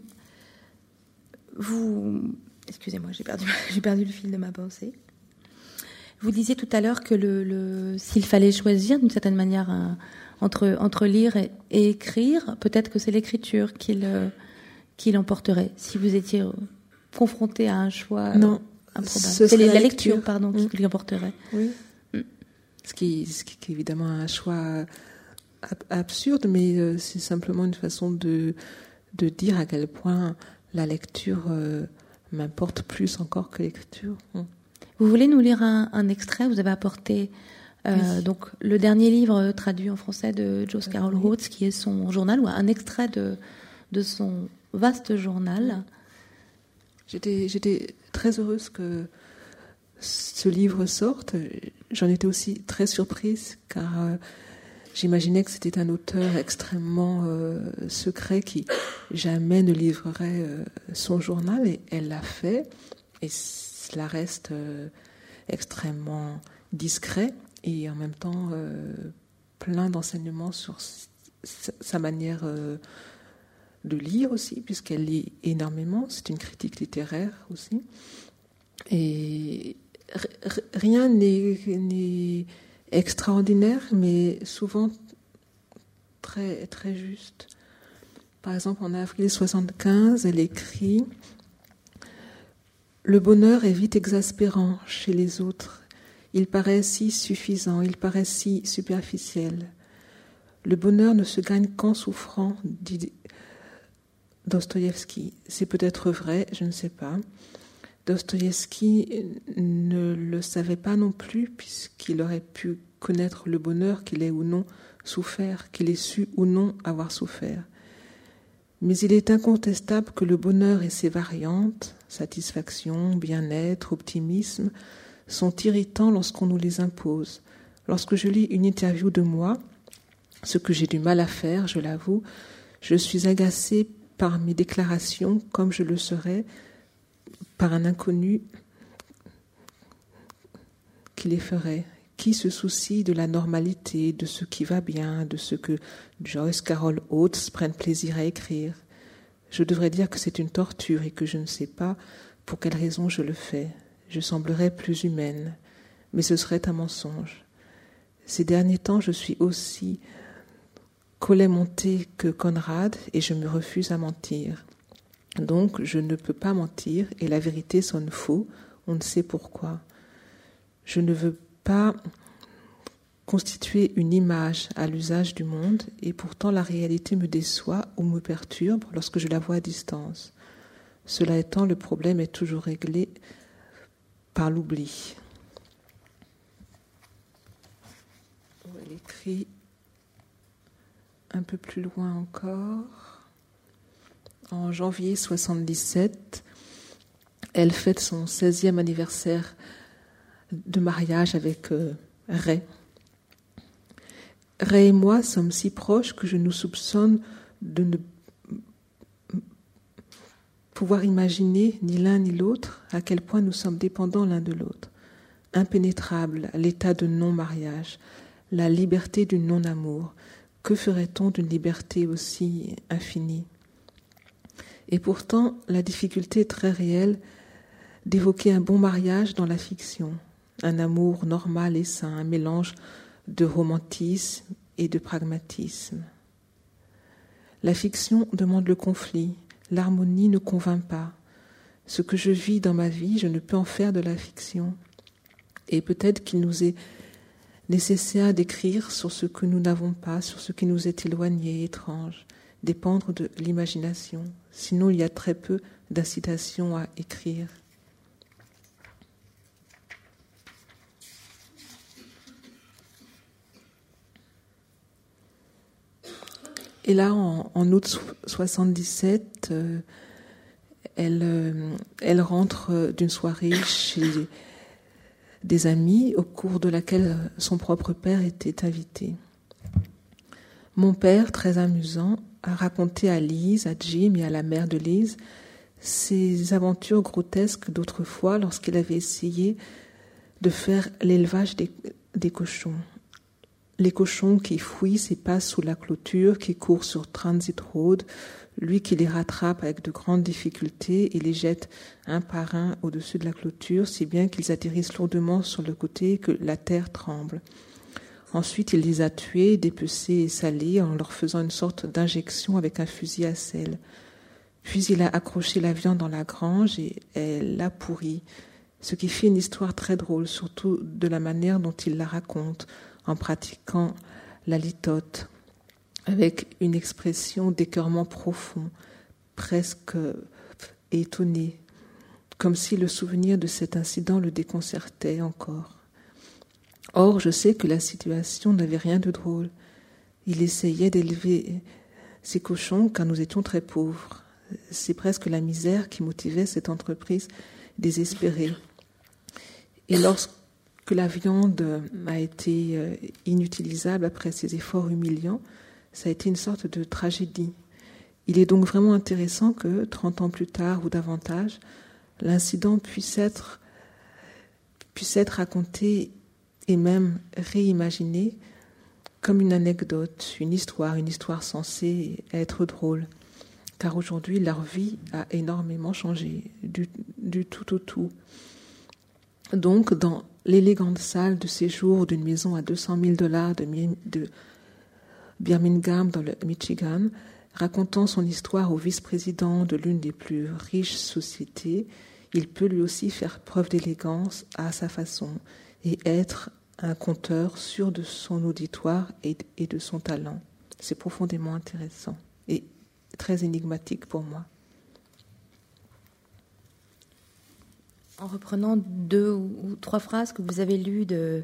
excusez-moi, j'ai perdu le fil de ma pensée. Vous disiez tout à l'heure que s'il fallait choisir d'une certaine manière entre lire et écrire, peut-être que c'est l'écriture qui l'emporterait. Si vous étiez confronté à un choix improbable. C'est la lecture, qui l'emporterait.
Oui. Ce qui est évidemment un choix absurde, mais c'est simplement une façon de dire à quel point la lecture m'importe plus encore que l'écriture.
Vous voulez nous lire un extrait? Vous avez apporté donc le dernier livre traduit en français de Joyce Carol Oates, qui est son journal, ou un extrait de son vaste journal.
J'étais très heureuse que ce livre sorte. J'en étais aussi très surprise, car j'imaginais que c'était un auteur extrêmement secret qui jamais ne livrerait son journal, et elle l'a fait, et cela reste extrêmement discret et en même temps plein d'enseignements sur sa manière de lire aussi, puisqu'elle lit énormément. C'est une critique littéraire aussi, et rien n'est extraordinaire, mais souvent très, très juste. Par exemple, en avril 1975, elle écrit « Le bonheur est vite exaspérant chez les autres. Il paraît si suffisant, il paraît si superficiel. Le bonheur ne se gagne qu'en souffrant, dit Dostoïevski. C'est peut-être vrai, je ne sais pas. Dostoïevski ne le savait pas non plus, puisqu'il aurait pu connaître le bonheur qu'il ait ou non souffert, qu'il ait su ou non avoir souffert. Mais il est incontestable que le bonheur et ses variantes, satisfaction, bien-être, optimisme, sont irritants lorsqu'on nous les impose. Lorsque je lis une interview de moi, ce que j'ai du mal à faire, je l'avoue, je suis agacée par mes déclarations comme je le serais par un inconnu qui les ferait. Qui se soucie de la normalité, de ce qui va bien, de ce que Joyce Carol Oates prenne plaisir à écrire? Je devrais dire que c'est une torture et que je ne sais pas pour quelle raison je le fais. Je semblerais plus humaine, mais ce serait un mensonge. Ces derniers temps, je suis aussi collet monté que Conrad et je me refuse à mentir. Donc, je ne peux pas mentir et la vérité sonne faux, on ne sait pourquoi. Je ne veux pas constituer une image à l'usage du monde et pourtant la réalité me déçoit ou me perturbe lorsque je la vois à distance. Cela étant, le problème est toujours réglé par l'oubli. Elle écrit un peu plus loin encore. En janvier 1977, elle fête son 16e anniversaire de mariage avec Ray. Ray et moi sommes si proches que je nous soupçonne de ne pouvoir imaginer ni l'un ni l'autre à quel point nous sommes dépendants l'un de l'autre. Impénétrable l'état de non-mariage, la liberté du non-amour. Que ferait-on d'une liberté aussi infinie? Et pourtant, la difficulté est très réelle d'évoquer un bon mariage dans la fiction. Un amour normal et sain, un mélange de romantisme et de pragmatisme. La fiction demande le conflit, l'harmonie ne convainc pas. Ce que je vis dans ma vie, je ne peux en faire de la fiction. Et peut-être qu'il nous est nécessaire d'écrire sur ce que nous n'avons pas, sur ce qui nous est éloigné, étrange, dépendre de l'imagination. Sinon, il y a très peu d'incitation à écrire. Et là, en août 1977, elle rentre d'une soirée chez des amis au cours de laquelle son propre père était invité. Mon père, très amusant, a raconté à Lise, à Jim et à la mère de Lise ses aventures grotesques d'autrefois lorsqu'il avait essayé de faire l'élevage des cochons. Les cochons qui fuient et passent sous la clôture, qui courent sur Transit Road, lui qui les rattrape avec de grandes difficultés et les jette un par un au-dessus de la clôture, si bien qu'ils atterrissent lourdement sur le côté et que la terre tremble. Ensuite, il les a tués, dépecés et salés en leur faisant une sorte d'injection avec un fusil à sel. Puis il a accroché la viande dans la grange et elle l'a pourrie, ce qui fait une histoire très drôle, surtout de la manière dont il la raconte, en pratiquant la litote, avec une expression d'écœurement profond, presque étonné, comme si le souvenir de cet incident le déconcertait encore. Or, je sais que la situation n'avait rien de drôle. Il essayait d'élever ses cochons car nous étions très pauvres. C'est presque la misère qui motivait cette entreprise désespérée. Et lorsque la viande a été inutilisable après ces efforts humiliants, ça a été une sorte de tragédie. Il est donc vraiment intéressant que, 30 ans plus tard ou davantage, l'incident puisse être raconté et même réimaginé comme une anecdote, une histoire censée être drôle. Car aujourd'hui, leur vie a énormément changé, du tout au tout. Donc, dans l'élégante salle de séjour d'une maison à $200,000 de Birmingham, dans le Michigan, racontant son histoire au vice-président de l'une des plus riches sociétés, il peut lui aussi faire preuve d'élégance à sa façon et être un conteur sûr de son auditoire et de son talent. C'est profondément intéressant et très énigmatique pour moi.
En reprenant 2 ou 3 phrases que vous avez lues de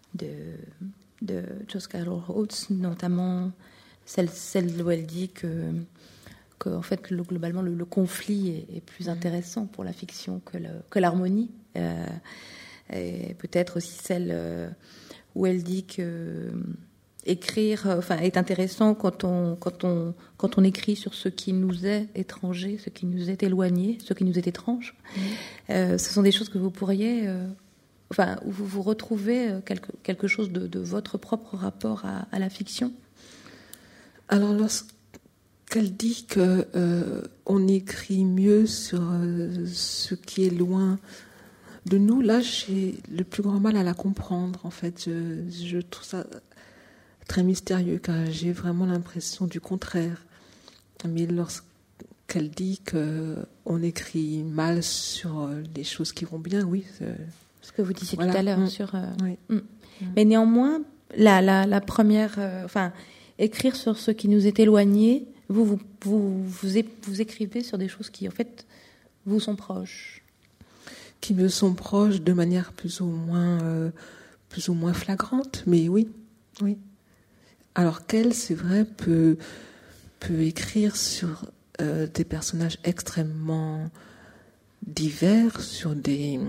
Joyce Carol Oates, notamment celle où elle dit que en fait, globalement, le conflit est plus intéressant pour la fiction que l'harmonie. Et peut-être aussi celle où elle dit que écrire, est intéressant quand on écrit sur ce qui nous est étranger, ce qui nous est éloigné, ce qui nous est étrange. Ce sont des choses que vous pourriez, où vous retrouvez quelque chose de votre propre rapport à la fiction.
Alors, lorsqu'elle dit que on écrit mieux sur ce qui est loin de nous, là, j'ai le plus grand mal à la comprendre. En fait, je trouve ça très mystérieux, car j'ai vraiment l'impression du contraire. Mais lorsqu'elle dit qu'on écrit mal sur les choses qui vont bien, oui.
Ce que vous disiez tout à l'heure sur.
Oui.
Mais néanmoins, la première, écrire sur ce qui nous est éloigné, vous écrivez sur des choses qui, en fait, vous sont proches.
Qui me sont proches de manière plus ou moins flagrante, mais oui. Alors qu'elle, c'est vrai, peut écrire sur des personnages extrêmement divers, sur des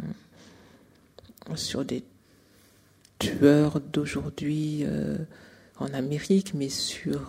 tueurs d'aujourd'hui en Amérique, mais sur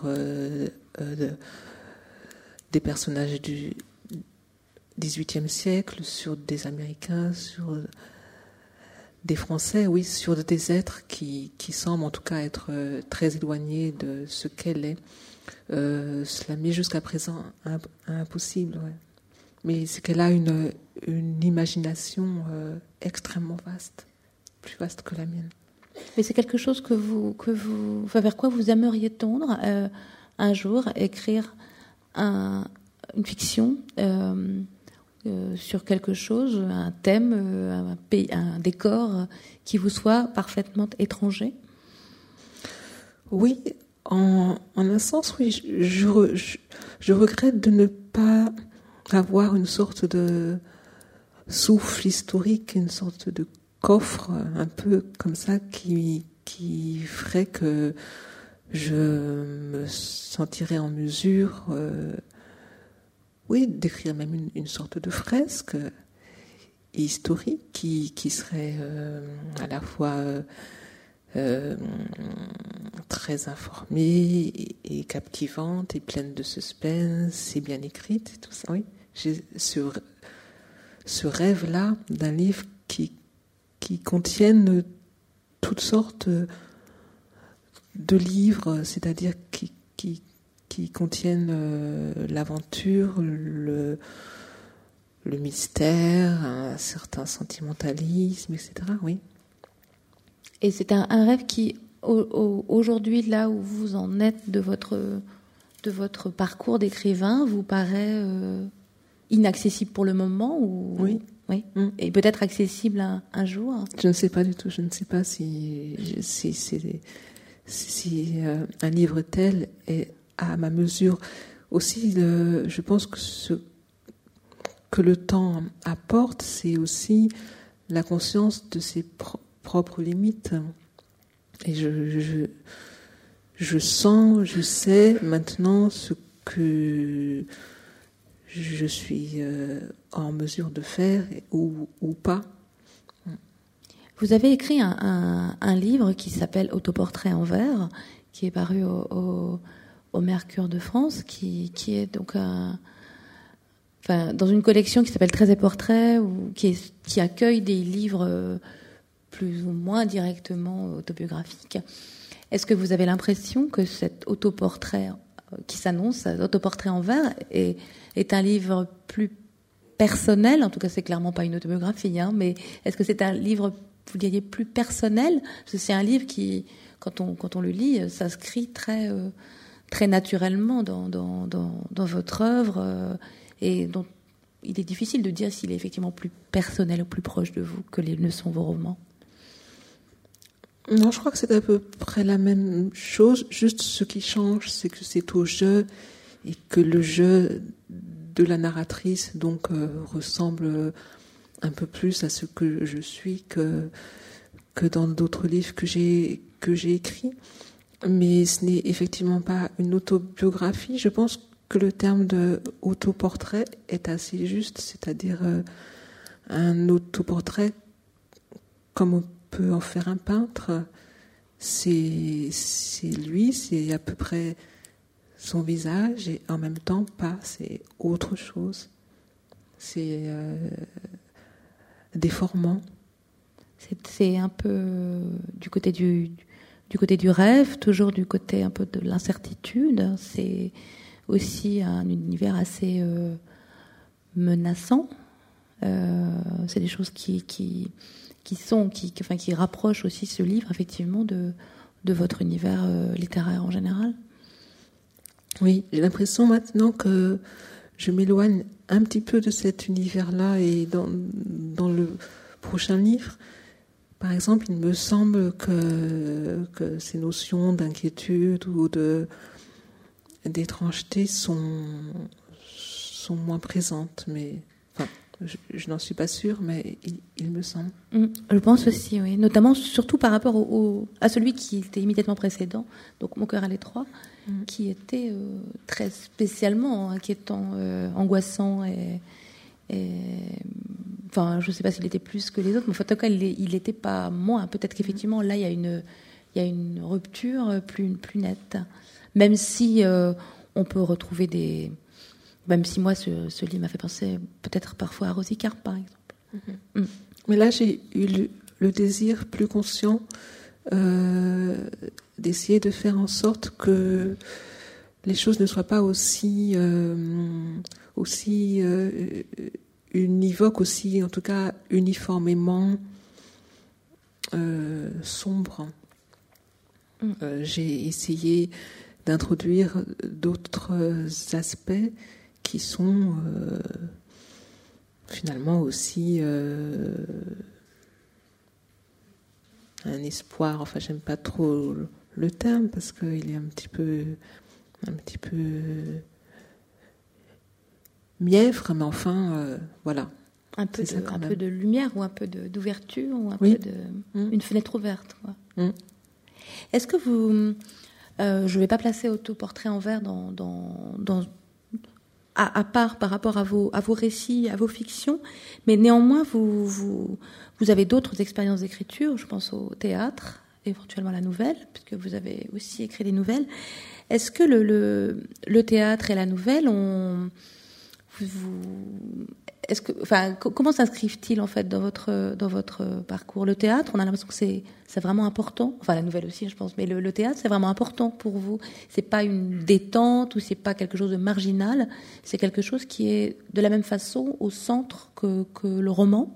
des personnages du XVIIIe siècle, sur des Américains, sur des Français, oui, sur des êtres qui semblent en tout cas être très éloignés de ce qu'elle est. Cela m'est jusqu'à présent impossible, ouais. Mais c'est qu'elle a une imagination extrêmement vaste, plus vaste que la mienne.
Mais c'est quelque chose vers quoi vous aimeriez tendre un jour, écrire une fiction sur quelque chose, un thème, un décor qui vous soit parfaitement étranger?
Oui, en un sens, oui. Je regrette de ne pas avoir une sorte de souffle historique, une sorte de coffre un peu comme ça qui ferait que je me sentirais en mesure d'écrire même une sorte de fresque historique qui serait à la fois très informée et captivante et pleine de suspense et bien écrite et tout ça. Oui, j'ai ce rêve-là d'un livre qui contienne toutes sortes de livres, c'est-à-dire qui contiennent l'aventure, le mystère, un certain sentimentalisme, etc. Oui.
Et c'est un rêve qui, aujourd'hui, là où vous en êtes de votre parcours d'écrivain, vous paraît inaccessible pour le moment ou...
Oui.
Oui. Et peut-être accessible un jour.
Je ne sais pas du tout. Je ne sais pas si un livre tel est à ma mesure. Aussi, je pense que le temps apporte, c'est aussi la conscience de ses propres limites. Et je sais maintenant ce que je suis en mesure de faire ou pas.
Vous avez écrit un livre qui s'appelle Autoportrait en vers, qui est paru au Mercure de France, qui est donc dans une collection qui s'appelle 13 et portraits, qui accueille des livres plus ou moins directement autobiographiques. Est-ce que vous avez l'impression que cet autoportrait qui s'annonce, cet autoportrait en vers, est un livre plus personnel? En tout cas, c'est clairement pas une autobiographie, mais est-ce que c'est un livre, vous diriez, plus personnel? Parce que c'est un livre qui, quand on le lit, s'inscrit très naturellement dans votre œuvre, et dont il est difficile de dire s'il est effectivement plus personnel ou plus proche de vous que ne sont vos romans.
Non, je crois que c'est à peu près la même chose. Juste ce qui change, c'est que c'est au jeu et que le jeu de la narratrice donc ressemble un peu plus à ce que je suis que dans d'autres livres que j'ai écrits. Mais ce n'est effectivement pas une autobiographie. Je pense que le terme de autoportrait est assez juste, c'est-à-dire un autoportrait comme on peut en faire un peintre. C'est lui, c'est à peu près son visage et en même temps pas, c'est autre chose. C'est déformant.
C'est un peu du côté du rêve, toujours du côté un peu de l'incertitude. C'est aussi un univers assez menaçant. C'est des choses qui rapprochent aussi ce livre effectivement de votre univers littéraire en général.
Oui, j'ai l'impression maintenant que je m'éloigne un petit peu de cet univers-là et dans le prochain livre, par exemple, il me semble que ces notions d'inquiétude ou d'étrangeté sont moins présentes, mais enfin, je n'en suis pas sûre, mais il me semble.
Je pense aussi, oui. Notamment, surtout par rapport à celui qui était immédiatement précédent, donc Mon cœur à l'étroit, qui était très spécialement inquiétant, angoissant et enfin, je ne sais pas s'il était plus que les autres, mais en tout cas, il n'était pas moins. Peut-être qu'effectivement, là, il y a une rupture plus nette. Même si on peut retrouver même si moi, ce livre m'a fait penser peut-être parfois à Rosie Carp, par exemple.
Mais là, j'ai eu le désir plus conscient d'essayer de faire en sorte que les choses ne soient pas aussi univoques, aussi, en tout cas, uniformément sombres. J'ai essayé d'introduire d'autres aspects qui sont finalement aussi un espoir. Enfin, j'aime pas trop le terme parce qu'il est un petit peu mièvre, mais enfin, voilà.
Un peu de lumière ou un peu d'ouverture ou un peu une fenêtre ouverte. Quoi. Est-ce que vous... je ne vais pas placer autoportrait en vers à part par rapport à vos récits, à vos fictions, mais néanmoins, vous avez d'autres expériences d'écriture, je pense au théâtre, éventuellement à la nouvelle, puisque vous avez aussi écrit des nouvelles. Est-ce que le théâtre et la nouvelle comment s'inscrivent-ils en fait dans votre parcours? Le théâtre, on a l'impression que c'est vraiment important. Enfin, la nouvelle aussi, je pense. Mais le théâtre, c'est vraiment important pour vous. C'est pas une détente ou c'est pas quelque chose de marginal. C'est quelque chose qui est de la même façon au centre que le roman.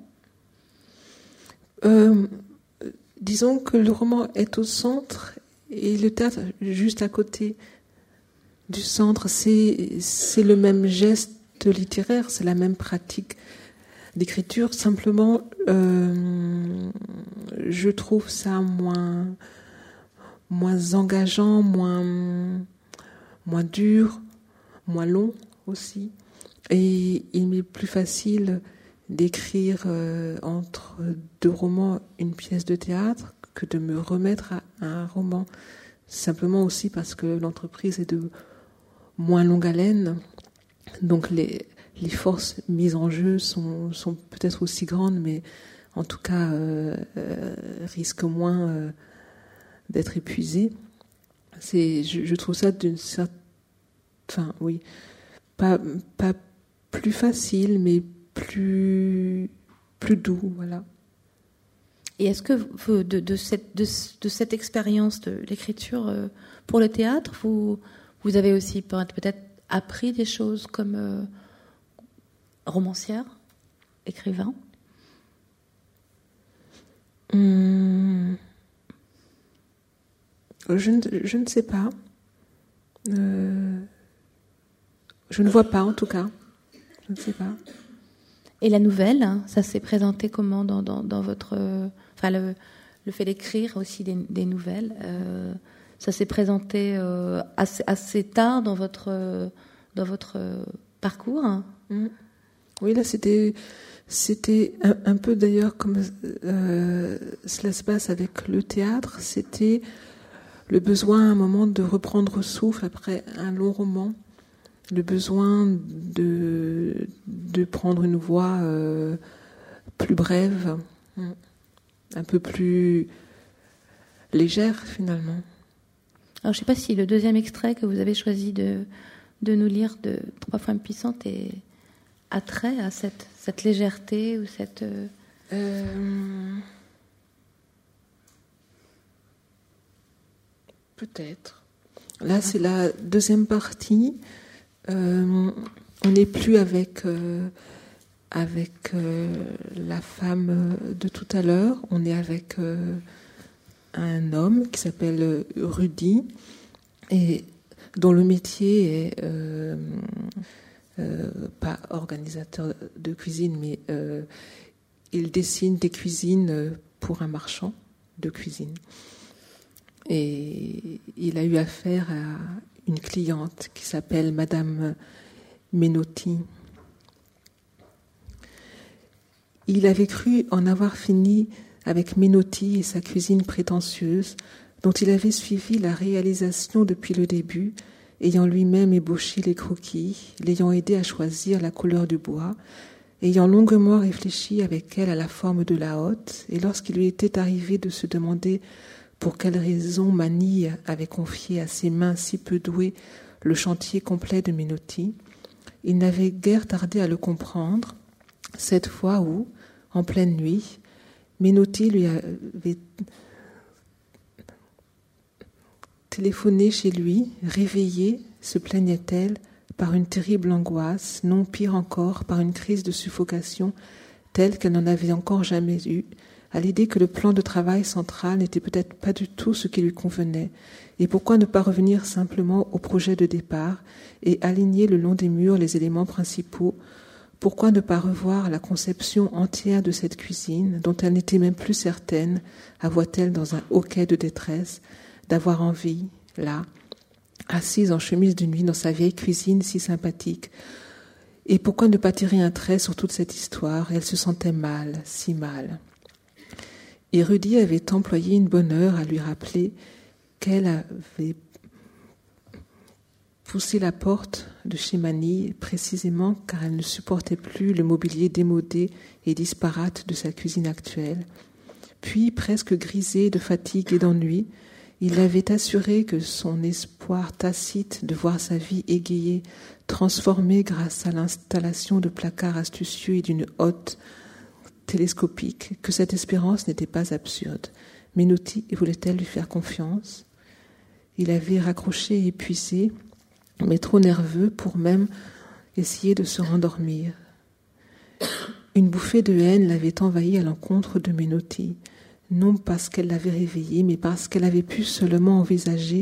Disons que le roman est au centre et le théâtre juste à côté du centre. C'est le même geste littéraire, c'est la même pratique d'écriture, simplement je trouve ça moins engageant, moins dur, moins long aussi, et il m'est plus facile d'écrire entre deux romans une pièce de théâtre que de me remettre à un roman, simplement aussi parce que l'entreprise est de moins longue haleine. Donc les forces mises en jeu sont peut-être aussi grandes, mais en tout cas risquent moins d'être épuisées. Je trouve ça d'une certaine... Enfin, oui, pas plus facile, mais plus doux, voilà.
Et est-ce que de cette expérience de l'écriture pour le théâtre, vous avez aussi peut-être appris des choses comme romancière, écrivain?
Je ne sais pas. Je ne vois pas, en tout cas. Je ne sais pas.
Et la nouvelle, ça s'est présenté comment dans votre... le fait d'écrire aussi des nouvelles. Ça s'est présenté assez tard dans votre parcours.
Oui, là c'était un peu d'ailleurs comme cela se passe avec le théâtre. C'était le besoin à un moment de reprendre souffle après un long roman, le besoin de prendre une voix plus brève, un peu plus légère finalement.
Alors je ne sais pas si le deuxième extrait que vous avez choisi de nous lire de Trois femmes puissantes a trait à cette légèreté ou cette...
Peut-être. Là, c'est la deuxième partie. On n'est plus avec la femme de tout à l'heure. On est avec un homme qui s'appelle Rudy et dont le métier est pas organisateur de cuisine, mais il dessine des cuisines pour un marchand de cuisine. Et il a eu affaire à une cliente qui s'appelle Madame Menotti. Il avait cru en avoir fini avec Menotti et sa cuisine prétentieuse, dont il avait suivi la réalisation depuis le début, ayant lui-même ébauché les croquis, l'ayant aidé à choisir la couleur du bois, ayant longuement réfléchi avec elle à la forme de la hotte, et lorsqu'il lui était arrivé de se demander pour quelle raison Manille avait confié à ses mains si peu douées le chantier complet de Menotti, il n'avait guère tardé à le comprendre, cette fois où, en pleine nuit, Menotti lui avait téléphoné chez lui, réveillée, se plaignait-elle, par une terrible angoisse, non pire encore, par une crise de suffocation telle qu'elle n'en avait encore jamais eue, à l'idée que le plan de travail central n'était peut-être pas du tout ce qui lui convenait, et pourquoi ne pas revenir simplement au projet de départ et aligner le long des murs les éléments principaux, pourquoi ne pas revoir la conception entière de cette cuisine, dont elle n'était même plus certaine, avoua-t-elle dans un hoquet de détresse, d'avoir envie, là, assise en chemise de nuit dans sa vieille cuisine si sympathique. Et pourquoi ne pas tirer un trait sur toute cette histoire? Elle se sentait mal, si mal. Et Rudy avait employé une bonne heure à lui rappeler qu'elle avait poussé la porte de chez Manille précisément car elle ne supportait plus le mobilier démodé et disparate de sa cuisine actuelle. Puis, presque grisé de fatigue et d'ennui, il l'avait assuré que son espoir tacite de voir sa vie égayée, transformée grâce à l'installation de placards astucieux et d'une hotte télescopique, que cette espérance n'était pas absurde. Menotti voulait-elle lui faire confiance? Il avait raccroché épuisé, mais trop nerveux pour même essayer de se rendormir. Une bouffée de haine l'avait envahi à l'encontre de Menotti, non parce qu'elle l'avait réveillé, mais parce qu'elle avait pu seulement envisager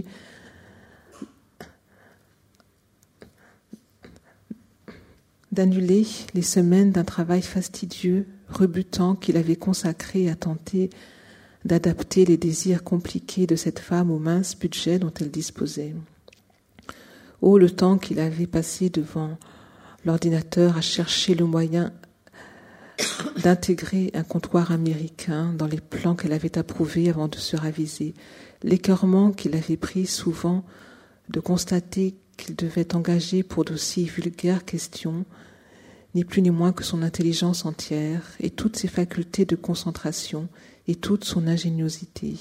d'annuler les semaines d'un travail fastidieux, rebutant qu'il avait consacré à tenter d'adapter les désirs compliqués de cette femme au mince budget dont elle disposait. Oh, le temps qu'il avait passé devant l'ordinateur à chercher le moyen d'intégrer un comptoir américain dans les plans qu'elle avait approuvés avant de se raviser, l'écœurement qu'il avait pris souvent de constater qu'il devait engager pour d'aussi vulgaires questions ni plus ni moins que son intelligence entière et toutes ses facultés de concentration et toute son ingéniosité.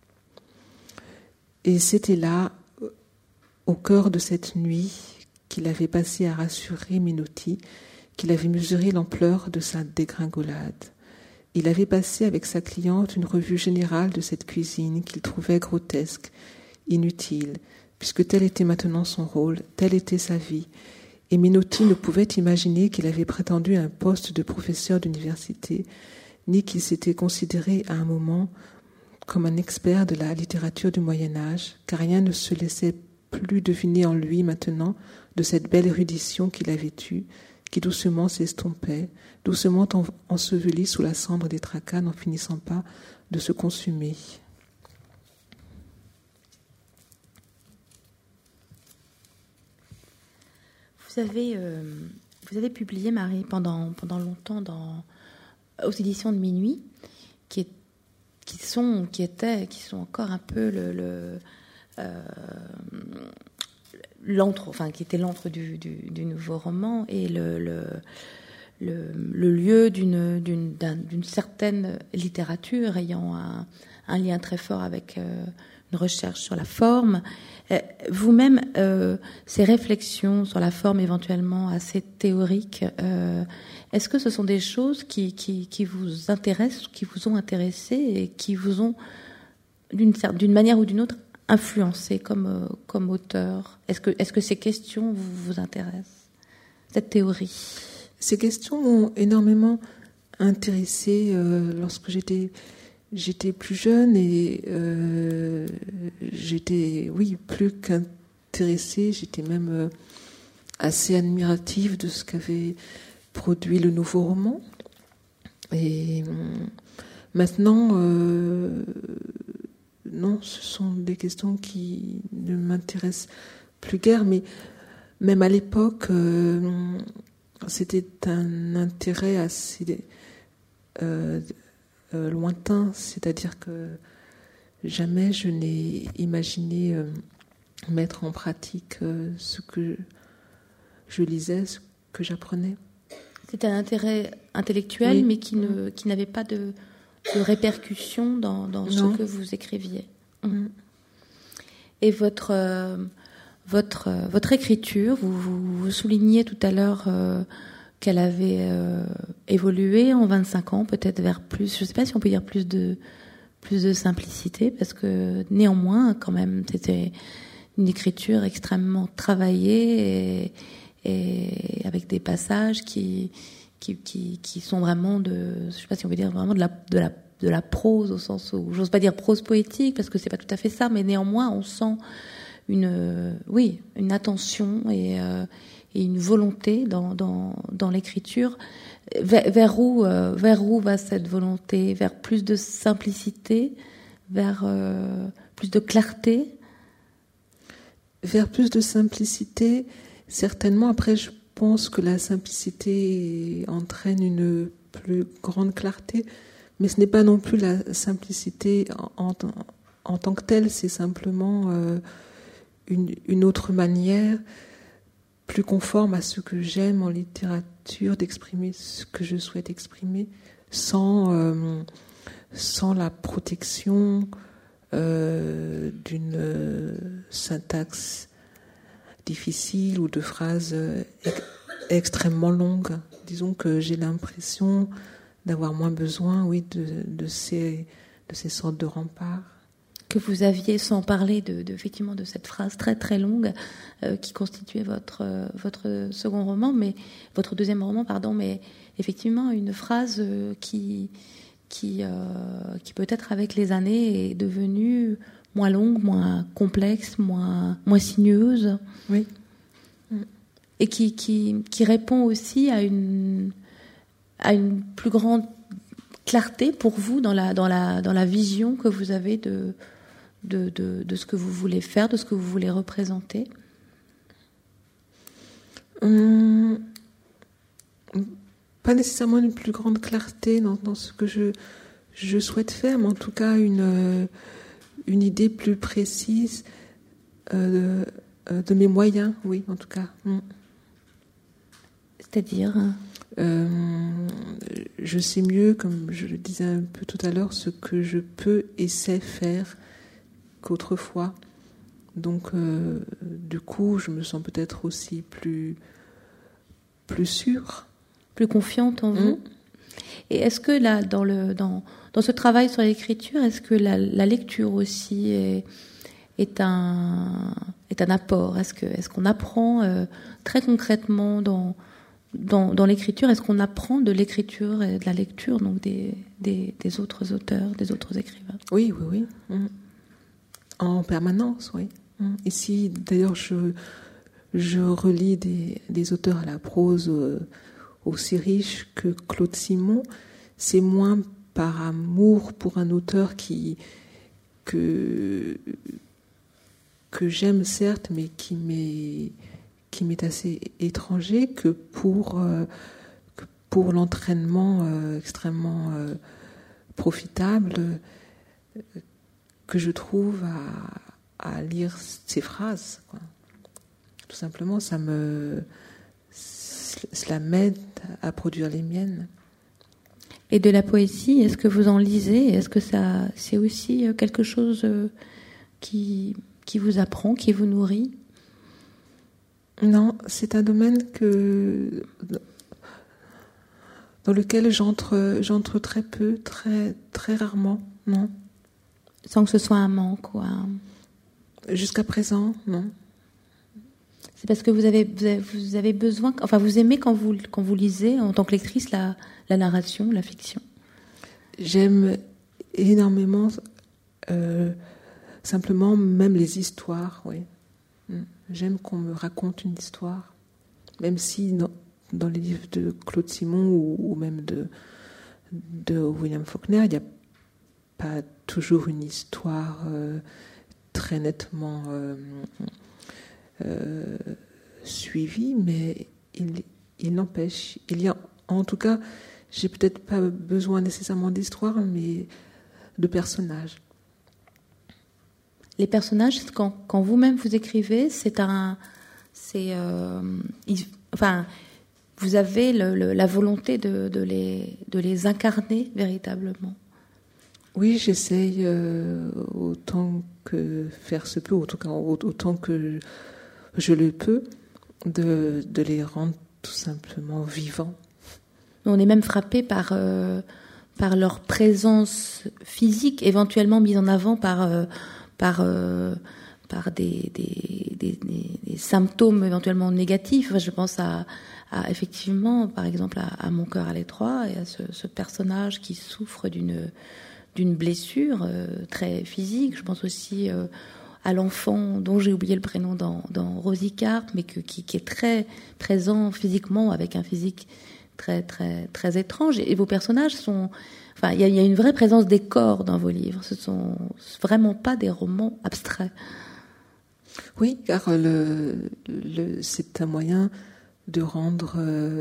Et c'était là, au cœur de cette nuit qu'il avait passé à rassurer Menotti, qu'il avait mesuré l'ampleur de sa dégringolade. Il avait passé avec sa cliente une revue générale de cette cuisine qu'il trouvait grotesque, inutile, puisque tel était maintenant son rôle, telle était sa vie, et Menotti ne pouvait imaginer qu'il avait prétendu un poste de professeur d'université, ni qu'il s'était considéré à un moment comme un expert de la littérature du Moyen-Âge, car rien ne se laissait plus deviner en lui maintenant de cette belle érudition qu'il avait eue, qui doucement s'estompait, doucement enseveli sous la cendre des tracas, n'en finissant pas de se consumer.
Vous avez publié, Marie, pendant longtemps aux éditions de Minuit, qui sont encore un peu qui était l'antre du nouveau roman et le lieu d'une certaine littérature ayant un lien très fort avec une recherche sur la forme. Vous-même, ces réflexions sur la forme éventuellement assez théoriques, est-ce que ce sont des choses qui vous intéressent, qui vous ont intéressé et qui vous ont, d'une manière ou d'une autre, influencé comme auteur? Est-ce que ces questions vous intéressent, cette théorie?
Ces questions m'ont énormément intéressée lorsque j'étais plus jeune et j'étais, plus qu'intéressée, j'étais même assez admirative de ce qu'avait produit le nouveau roman. Et maintenant, non, ce sont des questions qui ne m'intéressent plus guère, mais même à l'époque, c'était un intérêt assez lointain, c'est-à-dire que jamais je n'ai imaginé mettre en pratique ce que je lisais, ce que j'apprenais.
C'était un intérêt intellectuel,
oui.
Mais qui n'avait pas de répercussion dans ce que vous écriviez. Et votre écriture, vous souligniez tout à l'heure qu'elle avait évolué en 25 ans, peut-être vers plus, je ne sais pas si on peut dire plus de simplicité, parce que néanmoins, quand même, c'était une écriture extrêmement travaillée et avec des passages qui sont vraiment je ne sais pas si on peut dire vraiment de la prose, au sens où, j'ose pas dire prose poétique, parce que c'est pas tout à fait ça, mais néanmoins, on sent une attention et une volonté dans l'écriture. Vers où va cette volonté? Vers plus de simplicité? Vers plus de clarté?
Vers plus de simplicité, certainement. Après, je pense que la simplicité entraîne une plus grande clarté, mais ce n'est pas non plus la simplicité en tant que telle, c'est simplement une autre manière, plus conforme à ce que j'aime en littérature, d'exprimer ce que je souhaite exprimer, sans la protection d'une syntaxe difficile ou de phrases extrêmement longues. Disons que j'ai l'impression d'avoir moins besoin, de ces sortes de remparts.
Que vous aviez, sans parler effectivement de cette phrase très très longue qui constituait votre second roman, mais votre deuxième roman, pardon, mais effectivement une phrase qui peut-être avec les années est devenue moins longue, moins complexe, moins sinueuse.
Oui.
Et qui répond aussi à une plus grande clarté pour vous dans la vision que vous avez de ce que vous voulez faire, de ce que vous voulez représenter.
Pas nécessairement une plus grande clarté dans ce que je souhaite faire, mais en tout cas une idée plus précise de mes moyens, oui, en tout cas.
C'est-à-dire
je sais mieux, comme je le disais un peu tout à l'heure, ce que je peux et sais faire qu'autrefois. Donc, du coup, je me sens peut-être aussi plus sûre.
Plus confiante en vous. Et est-ce que là, dans ce travail sur l'écriture, est-ce que la lecture aussi est un apport? Est-ce qu'on apprend très concrètement dans l'écriture? Est-ce qu'on apprend de l'écriture et de la lecture, donc des autres auteurs, des autres écrivains?
Oui. En permanence, oui. Ici, d'ailleurs, je relis des auteurs à la prose aussi riches que Claude Simon, c'est moins par amour pour un auteur que j'aime certes, mais qui m'est assez étranger, que pour l'entraînement extrêmement profitable que je trouve à lire ces phrases, quoi. Tout simplement, cela m'aide à produire les miennes.
Et de la poésie, est-ce que vous en lisez? Est-ce que c'est aussi quelque chose qui vous apprend, qui vous nourrit?
Non, c'est un domaine dans lequel j'entre très peu, très, très rarement, non.
Sans que ce soit un manque, quoi.
Jusqu'à présent, non.
C'est parce que vous avez besoin, enfin vous aimez quand vous lisez en tant que lectrice la narration, la fiction.
J'aime énormément simplement même les histoires, oui. J'aime qu'on me raconte une histoire, même si dans les livres de Claude Simon ou même de William Faulkner, il n'y a pas toujours une histoire très nettement suivie, mais il n'empêche. Il y a, en tout cas, j'ai peut-être pas besoin nécessairement d'histoire, mais de personnages. Les personnages,
quand vous-même vous écrivez, vous avez la volonté de les incarner véritablement.
Oui, j'essaye autant que faire se peut, autant que je le peux, de les rendre tout simplement vivants.
On est même frappé par leur présence physique, éventuellement mise en avant par des symptômes éventuellement négatifs. Je pense à effectivement, par exemple, à Mon cœur à l'étroit et à ce personnage qui souffre d'une blessure très physique. Je pense aussi à l'enfant dont j'ai oublié le prénom dans Rosie Carpe, mais qui est très présent physiquement, avec un physique très très très étrange. Et vos personnages sont, enfin, il y a une vraie présence des corps dans vos livres. Ce sont vraiment pas des romans abstraits.
Oui, car c'est un moyen de rendre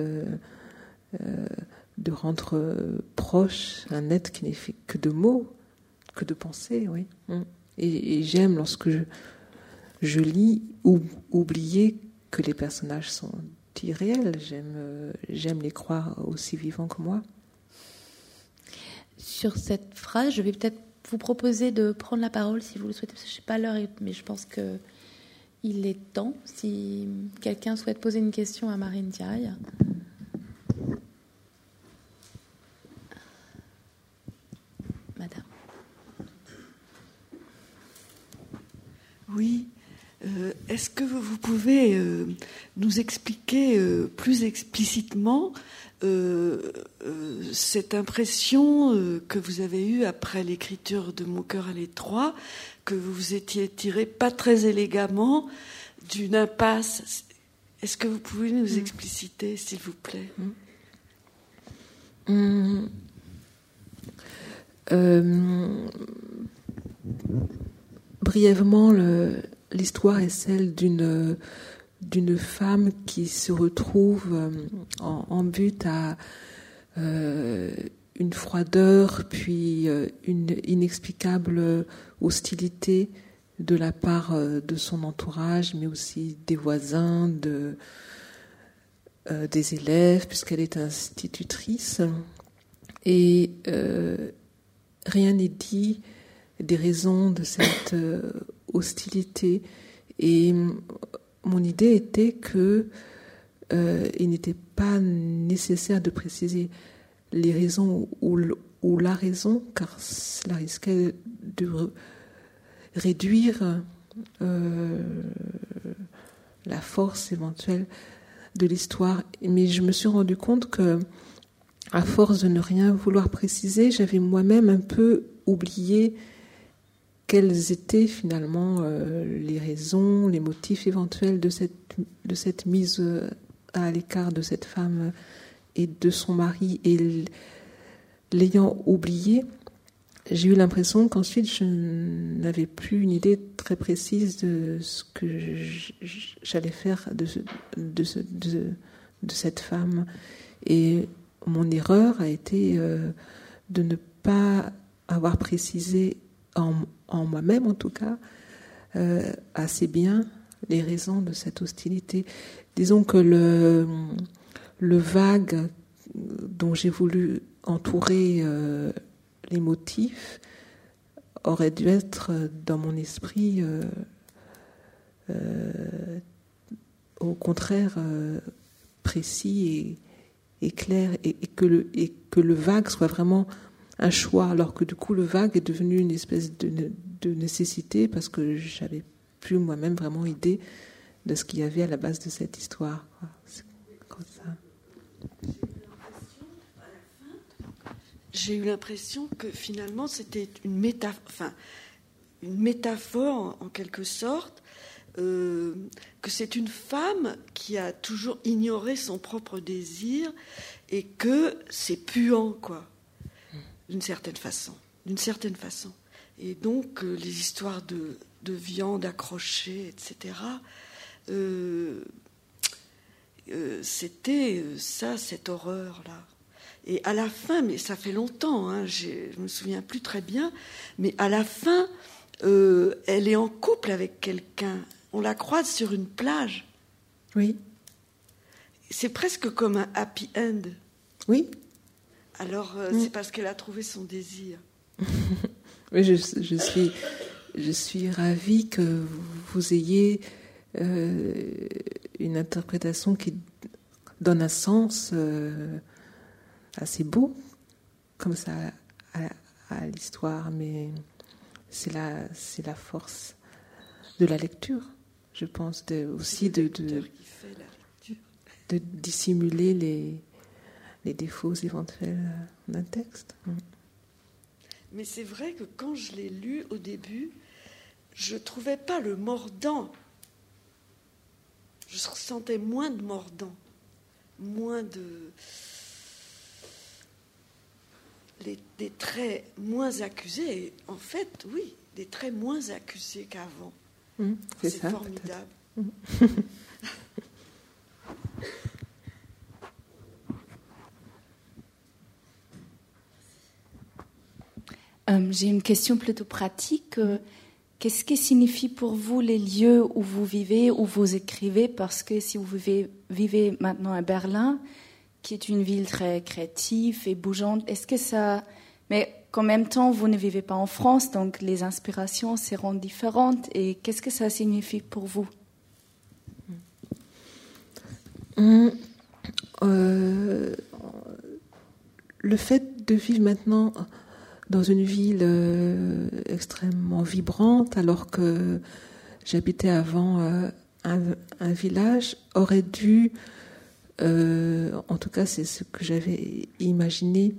proche un être qui n'est fait que de mots, que de pensées, oui. Et j'aime, lorsque je lis, oublier que les personnages sont irréels. J'aime les croire aussi vivants que moi.
Sur cette phrase, je vais peut-être vous proposer de prendre la parole si vous le souhaitez, parce que je ne sais pas l'heure, mais je pense qu'il est temps. Si quelqu'un souhaite poser une question à Marine Diaye. Madame.
Oui. Est-ce que vous pouvez nous expliquer plus explicitement cette impression que vous avez eue après l'écriture de Mon cœur à l'étroit, que vous vous étiez tiré pas très élégamment d'une impasse? Est-ce que vous pouvez nous expliciter, s'il vous plaît?
Brièvement, l'histoire est celle d'une femme qui se retrouve en butte à une froideur, puis une inexplicable hostilité de la part de son entourage, mais aussi des voisins, des élèves, puisqu'elle est institutrice. Et rien n'est dit des raisons de cette hostilité. Et mon idée était que il n'était pas nécessaire de préciser les raisons ou la raison, car cela risquait de réduire la force éventuelle de l'histoire. Mais je me suis rendu compte que, à force de ne rien vouloir préciser, j'avais moi-même un peu oublié quelles étaient finalement les raisons, les motifs éventuels de cette mise à l'écart de cette femme et de son mari. Et l'ayant oublié, j'ai eu l'impression qu'ensuite je n'avais plus une idée très précise de ce que j'allais faire de cette femme. Et mon erreur a été de ne pas avoir précisé en moi-même, en tout cas, assez bien les raisons de cette hostilité. Disons que le vague dont j'ai voulu entourer les motifs aurait dû être dans mon esprit au contraire précis et clair, et que le vague soit vraiment un choix, alors que du coup le vague est devenu une espèce de nécessité parce que j'avais plus moi-même vraiment idée de ce qu'il y avait à la base de cette histoire. C'est comme ça.
J'ai eu l'impression que finalement c'était une métaphore en quelque sorte, que c'est une femme qui a toujours ignoré son propre désir et que c'est puant, quoi, d'une certaine façon. Et donc les histoires de viande accrochée, etc., c'était ça, cette horreur-là. Et à la fin, mais ça fait longtemps, hein, je me souviens plus très bien, mais à la fin, elle est en couple avec quelqu'un. On la croise sur une plage.
Oui. C'est
presque comme un happy end.
Oui.
Alors, c'est parce qu'elle a trouvé son désir.
Oui, je suis ravie que vous ayez une interprétation qui donne un sens assez beau, comme ça, à l'histoire. Mais c'est la force de la lecture, je pense, aussi de dissimuler les défauts éventuels d'un texte.
Mais c'est vrai que quand je l'ai lu au début, je ne trouvais pas le mordant. Je ressentais moins de mordant, moins de... des traits moins accusés. En fait, oui, des traits moins accusés qu'avant.
C'est
ça, formidable.
J'ai une question plutôt pratique. Qu'est-ce que signifie pour vous les lieux où vous vivez, où vous écrivez? Parce que si vous vivez maintenant à Berlin, qui est une ville très créative et bougeante, est-ce que ça... Mais qu'en même temps, vous ne vivez pas en France, donc les inspirations seront différentes. Et qu'est-ce que ça signifie pour vous?
Le fait de vivre maintenant dans une ville extrêmement vibrante, alors que j'habitais avant un village, aurait dû, en tout cas c'est ce que j'avais imaginé,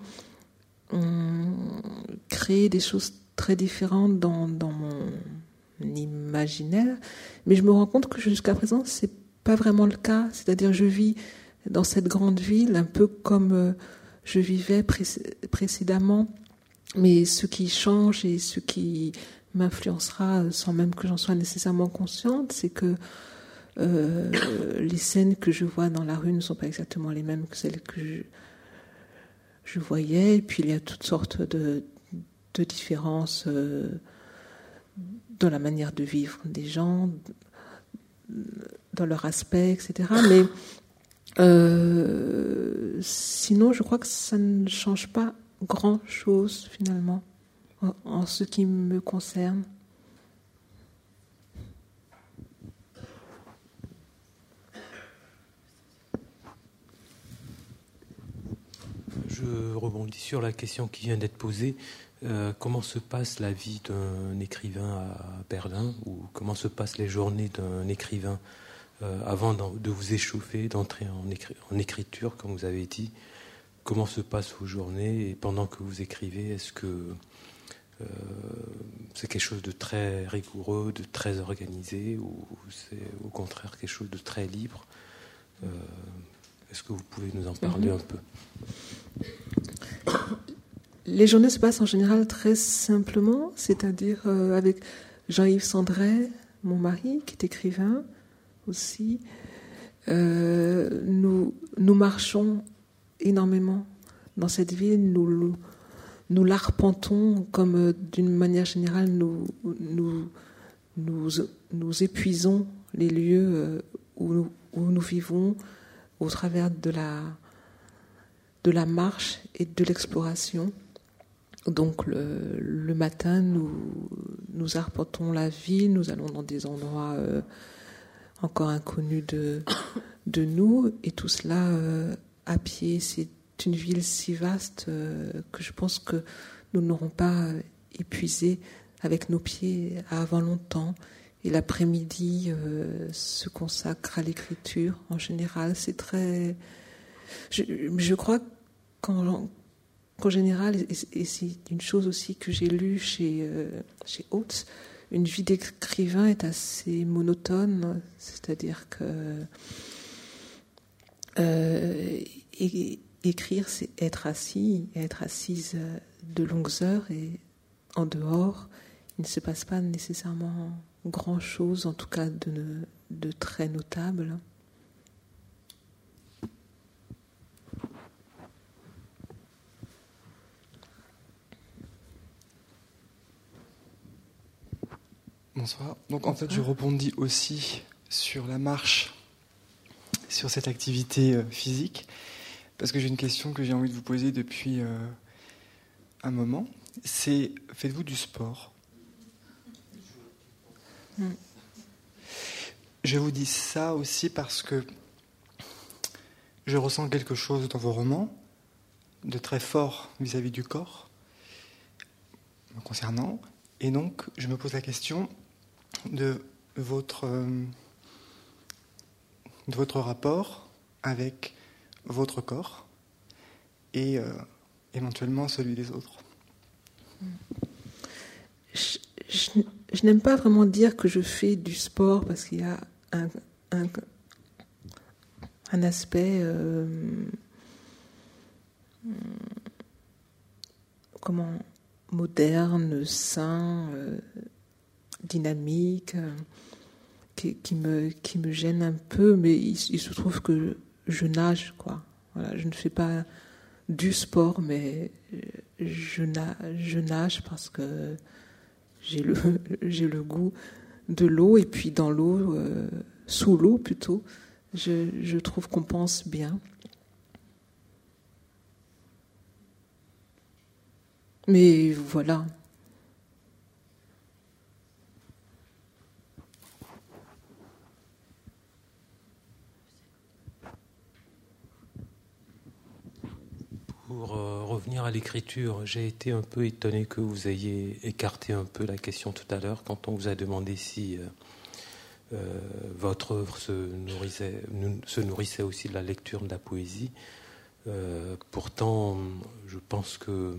créer des choses très différentes dans mon imaginaire. Mais je me rends compte que jusqu'à présent, c'est pas vraiment le cas. C'est-à-dire, je vis dans cette grande ville un peu comme je vivais précédemment. Mais ce qui change et ce qui m'influencera sans même que j'en sois nécessairement consciente, c'est que les scènes que je vois dans la rue ne sont pas exactement les mêmes que celles que je voyais. Et puis il y a toutes sortes de différences dans la manière de vivre des gens, dans leur aspect, etc. Mais sinon, je crois que ça ne change pas grand-chose, finalement, en ce qui me concerne.
Je rebondis sur la question qui vient d'être posée. Comment se passe la vie d'un écrivain à Berlin, ou comment se passent les journées d'un écrivain avant de vous échauffer, d'entrer en écriture, comme vous avez dit? Comment se passent vos journées, et pendant que vous écrivez, est-ce que c'est quelque chose de très rigoureux, de très organisé, ou c'est au contraire quelque chose de très libre? Est-ce que vous pouvez nous en parler un peu?
Les journées se passent en général très simplement, c'est-à-dire avec Jean-Yves Sandret, mon mari, qui est écrivain aussi. Nous marchons énormément dans cette ville, nous l'arpentons comme d'une manière générale nous épuisons les lieux où nous vivons au travers de la marche et de l'exploration. Donc le matin, nous arpentons la ville, nous allons dans des endroits encore inconnus de nous, et tout cela à pied. C'est une ville si vaste que je pense que nous n'aurons pas épuisé avec nos pieds avant longtemps. Et l'après-midi se consacre à l'écriture en général. C'est très... Je crois qu'en général, et c'est une chose aussi que j'ai lue chez Oates, une vie d'écrivain est assez monotone, c'est-à-dire que écrire, c'est être assis, et être assise de longues heures, et en dehors, il ne se passe pas nécessairement grand-chose, en tout cas de très notable.
Bonsoir. Donc en fait, je rebondis aussi sur la marche, sur cette activité physique, parce que j'ai une question que j'ai envie de vous poser depuis un moment. C'est, faites-vous du sport ? Je vous dis ça aussi parce que je ressens quelque chose dans vos romans de très fort vis-à-vis du corps me concernant, et donc je me pose la question de votre rapport avec votre corps et éventuellement celui des autres.
Je n'aime pas vraiment dire que je fais du sport, parce qu'il y a un aspect moderne, sain, dynamique, qui me gêne un peu, mais il se trouve que je nage, quoi. Voilà, je ne fais pas du sport, mais je nage parce que j'ai le goût de l'eau, et puis dans l'eau, sous l'eau plutôt, je trouve qu'on pense bien. Mais voilà.
Pour revenir à l'écriture, j'ai été un peu étonné que vous ayez écarté un peu la question tout à l'heure quand on vous a demandé si votre œuvre se nourrissait aussi de la lecture de la poésie. Pourtant, je pense que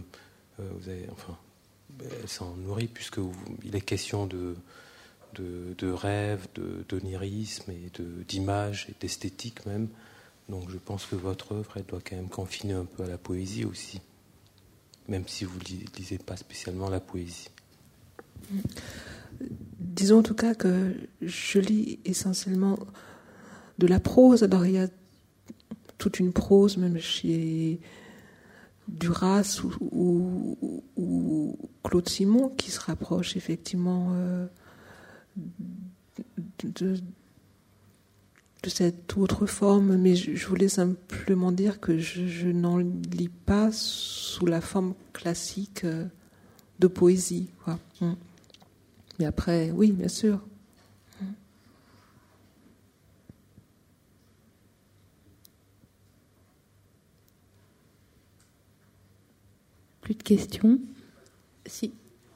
elle s'en nourrit, puisqu'il est question de rêve, d'onirisme et d'image et d'esthétique même. Donc je pense que votre œuvre, elle doit quand même confiner un peu à la poésie aussi, même si vous ne lisez pas spécialement la poésie.
Disons en tout cas que je lis essentiellement de la prose. Alors il y a toute une prose, même chez Duras ou Claude Simon, qui se rapproche effectivement de cette autre forme, mais je voulais simplement dire que je n'en lis pas sous la forme classique de poésie, quoi. Mais après, oui, bien sûr.
Plus de questions ? Si.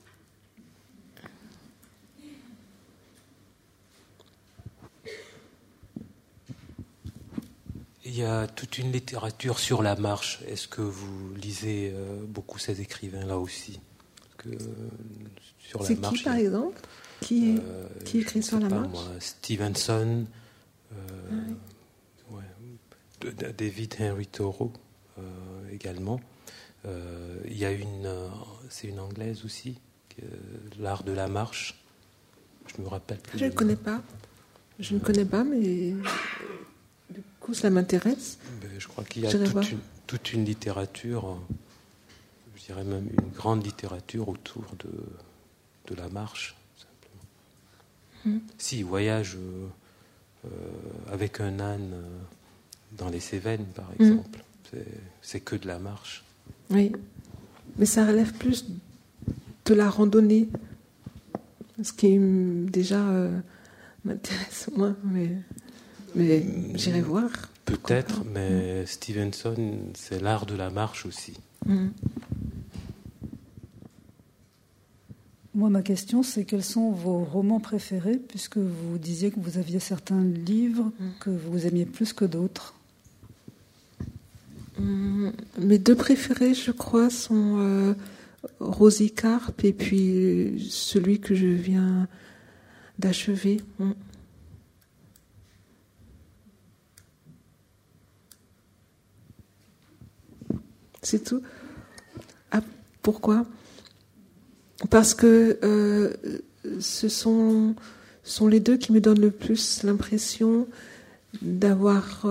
Il y a toute une littérature sur la marche. Est-ce que vous lisez beaucoup ces écrivains-là aussi ? sur la
c'est
marche.
C'est qui, par exemple, qui écrit sur la marche?
Moi, Stevenson, David Henry Thoreau également. Il y a c'est une anglaise aussi, l'art de la marche. Je me rappelle plus.
Je ne connais pas. Je ne connais pas, mais du coup, ça m'intéresse.
Je crois qu'il y a toute une littérature, je dirais même une grande littérature autour de la marche, simplement. Si, voyage avec un âne dans les Cévennes, par exemple. C'est que de la marche.
Oui, mais ça relève plus de la randonnée, ce qui déjà m'intéresse moins, mais j'irai voir.
Peut-être, mais Stevenson, c'est l'art de la marche aussi.
Moi, ma question, c'est quels sont vos romans préférés, puisque vous disiez que vous aviez certains livres que vous aimiez plus que d'autres.
Mes deux préférés, je crois, sont Rosie Carpe et puis celui que je viens d'achever. C'est tout. Ah, pourquoi ? Parce que ce sont les deux qui me donnent le plus l'impression d'avoir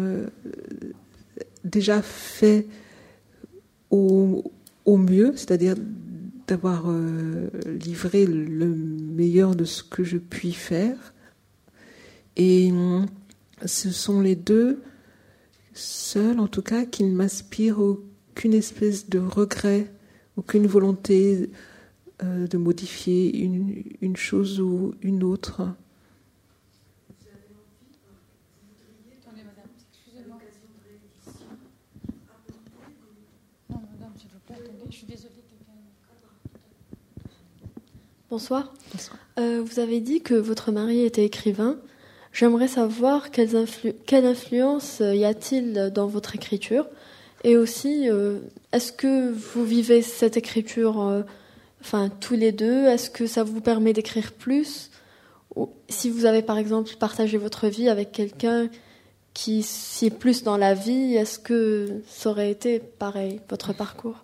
déjà fait au mieux, c'est-à-dire d'avoir livré le meilleur de ce que je puis faire. Et ce sont les deux seuls, en tout cas, qui ne m'inspirent aucune espèce de regret, aucune volonté de modifier une chose ou une autre.
Bonsoir. Vous avez dit que votre mari était écrivain. J'aimerais savoir quelle influence y a-t-il dans votre écriture, et aussi est-ce que vous vivez cette écriture tous les deux? Est-ce que ça vous permet d'écrire plus? Ou si vous avez par exemple partagé votre vie avec quelqu'un qui s'y est plus dans la vie, est-ce que ça aurait été pareil, votre parcours?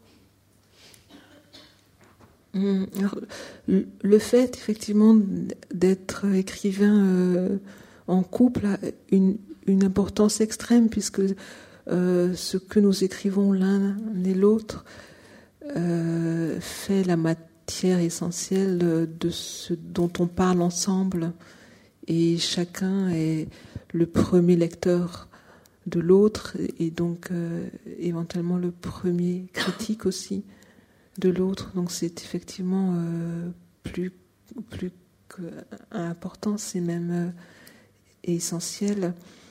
Alors, le fait effectivement d'être écrivain en couple a une importance extrême, puisque ce que nous écrivons l'un et l'autre fait la matière essentielle de ce dont on parle ensemble, et chacun est le premier lecteur de l'autre et donc éventuellement le premier critique aussi de l'autre. Donc c'est effectivement plus qu'important, c'est même essentiel.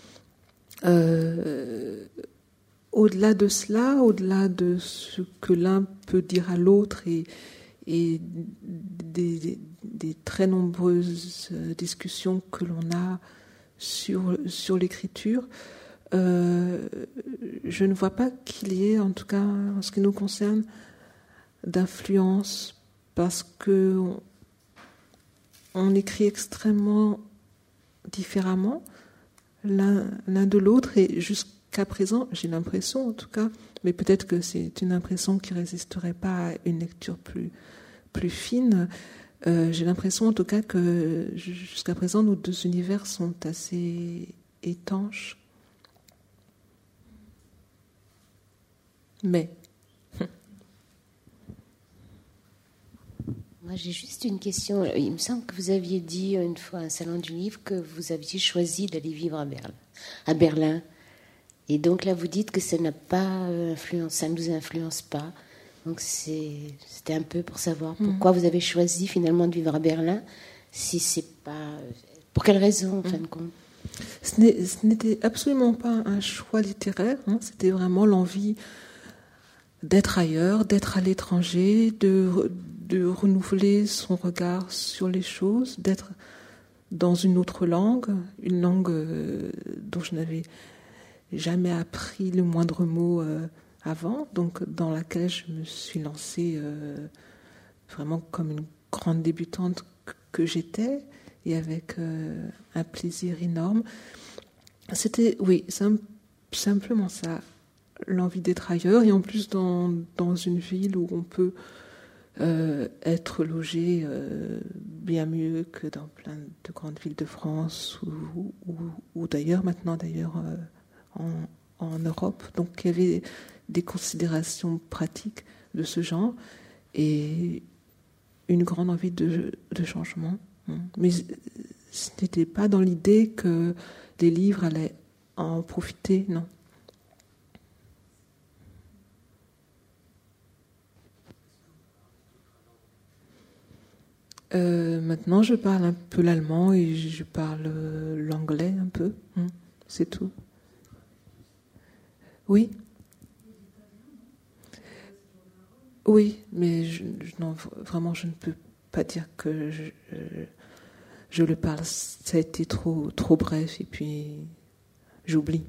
Au-delà de cela, au-delà de ce que l'un peut dire à l'autre et des très nombreuses discussions que l'on a sur l'écriture, je ne vois pas qu'il y ait, en tout cas en ce qui nous concerne, d'influence, parce que on écrit extrêmement différemment l'un de l'autre, et jusqu'à présent, j'ai l'impression en tout cas, mais peut-être que c'est une impression qui ne résisterait pas à une lecture plus fine, j'ai l'impression en tout cas que jusqu'à présent nos deux univers sont assez étanches. Mais
moi, j'ai juste une question. Il me semble que vous aviez dit une fois à un salon du livre que vous aviez choisi d'aller vivre à Berlin. Et donc là, vous dites que ça n'a pas influence, ça ne nous influence pas. Donc c'était un peu pour savoir pourquoi vous avez choisi finalement de vivre à Berlin, si c'est pas... Pour quelle raison, en fin de compte?
Ce n'était absolument pas un choix littéraire, hein. C'était vraiment l'envie d'être ailleurs, d'être à l'étranger, de renouveler son regard sur les choses, d'être dans une autre langue, une langue dont je n'avais jamais appris le moindre mot avant, donc dans laquelle je me suis lancée vraiment comme une grande débutante que j'étais, et avec un plaisir énorme. C'était, oui, simplement ça, l'envie d'être ailleurs, et en plus dans une ville où on peut être logé bien mieux que dans plein de grandes villes de France ou d'ailleurs, maintenant d'ailleurs en Europe. Donc il y avait des considérations pratiques de ce genre et une grande envie de changement. Mais ce n'était pas dans l'idée que les livres allaient en profiter, non. Maintenant, je parle un peu l'allemand et je parle l'anglais un peu. C'est tout. Oui. Oui, mais non, vraiment, je ne peux pas dire que je le parle. Ça a été trop bref et puis j'oublie.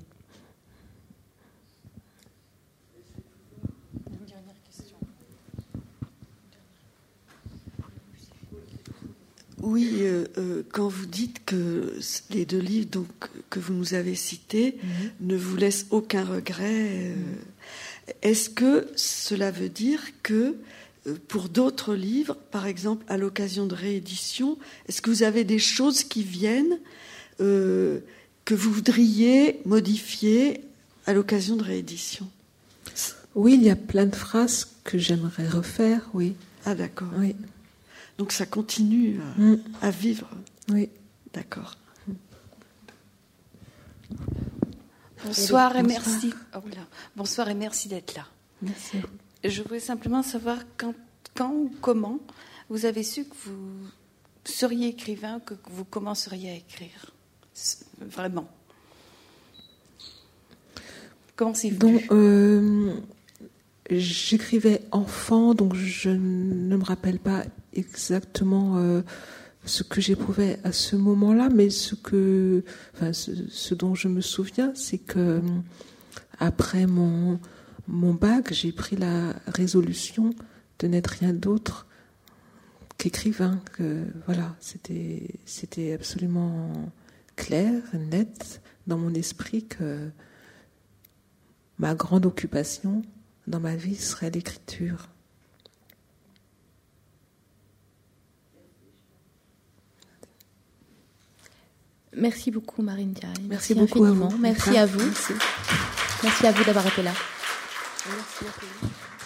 Oui, quand vous dites que les 2 livres donc, que vous nous avez cités ne vous laissent aucun regret, est-ce que cela veut dire que pour d'autres livres, par exemple à l'occasion de réédition, est-ce que vous avez des choses qui viennent que vous voudriez modifier à l'occasion de réédition?
Oui, il y a plein de phrases que j'aimerais refaire, oui.
Ah d'accord.
Oui.
Donc ça continue à vivre.
Oui.
D'accord.
Bonsoir et merci. Oh là. Bonsoir et merci d'être là.
Merci.
Je voulais simplement savoir quand ou comment vous avez su que vous seriez écrivain, que vous commenceriez à écrire. Vraiment. Comment c'est venu?
Donc, j'écrivais enfant, donc je ne me rappelle pas exactement ce que j'éprouvais à ce moment-là, mais ce dont je me souviens, c'est que après mon bac, j'ai pris la résolution de n'être rien d'autre qu'écrivain. Voilà, c'était absolument clair, net dans mon esprit que ma grande occupation dans ma vie serait l'écriture.
Merci beaucoup, Marine Diaye.
Merci beaucoup
infiniment.
à vous.
Merci à vous. Merci à vous d'avoir été là.
Merci à vous.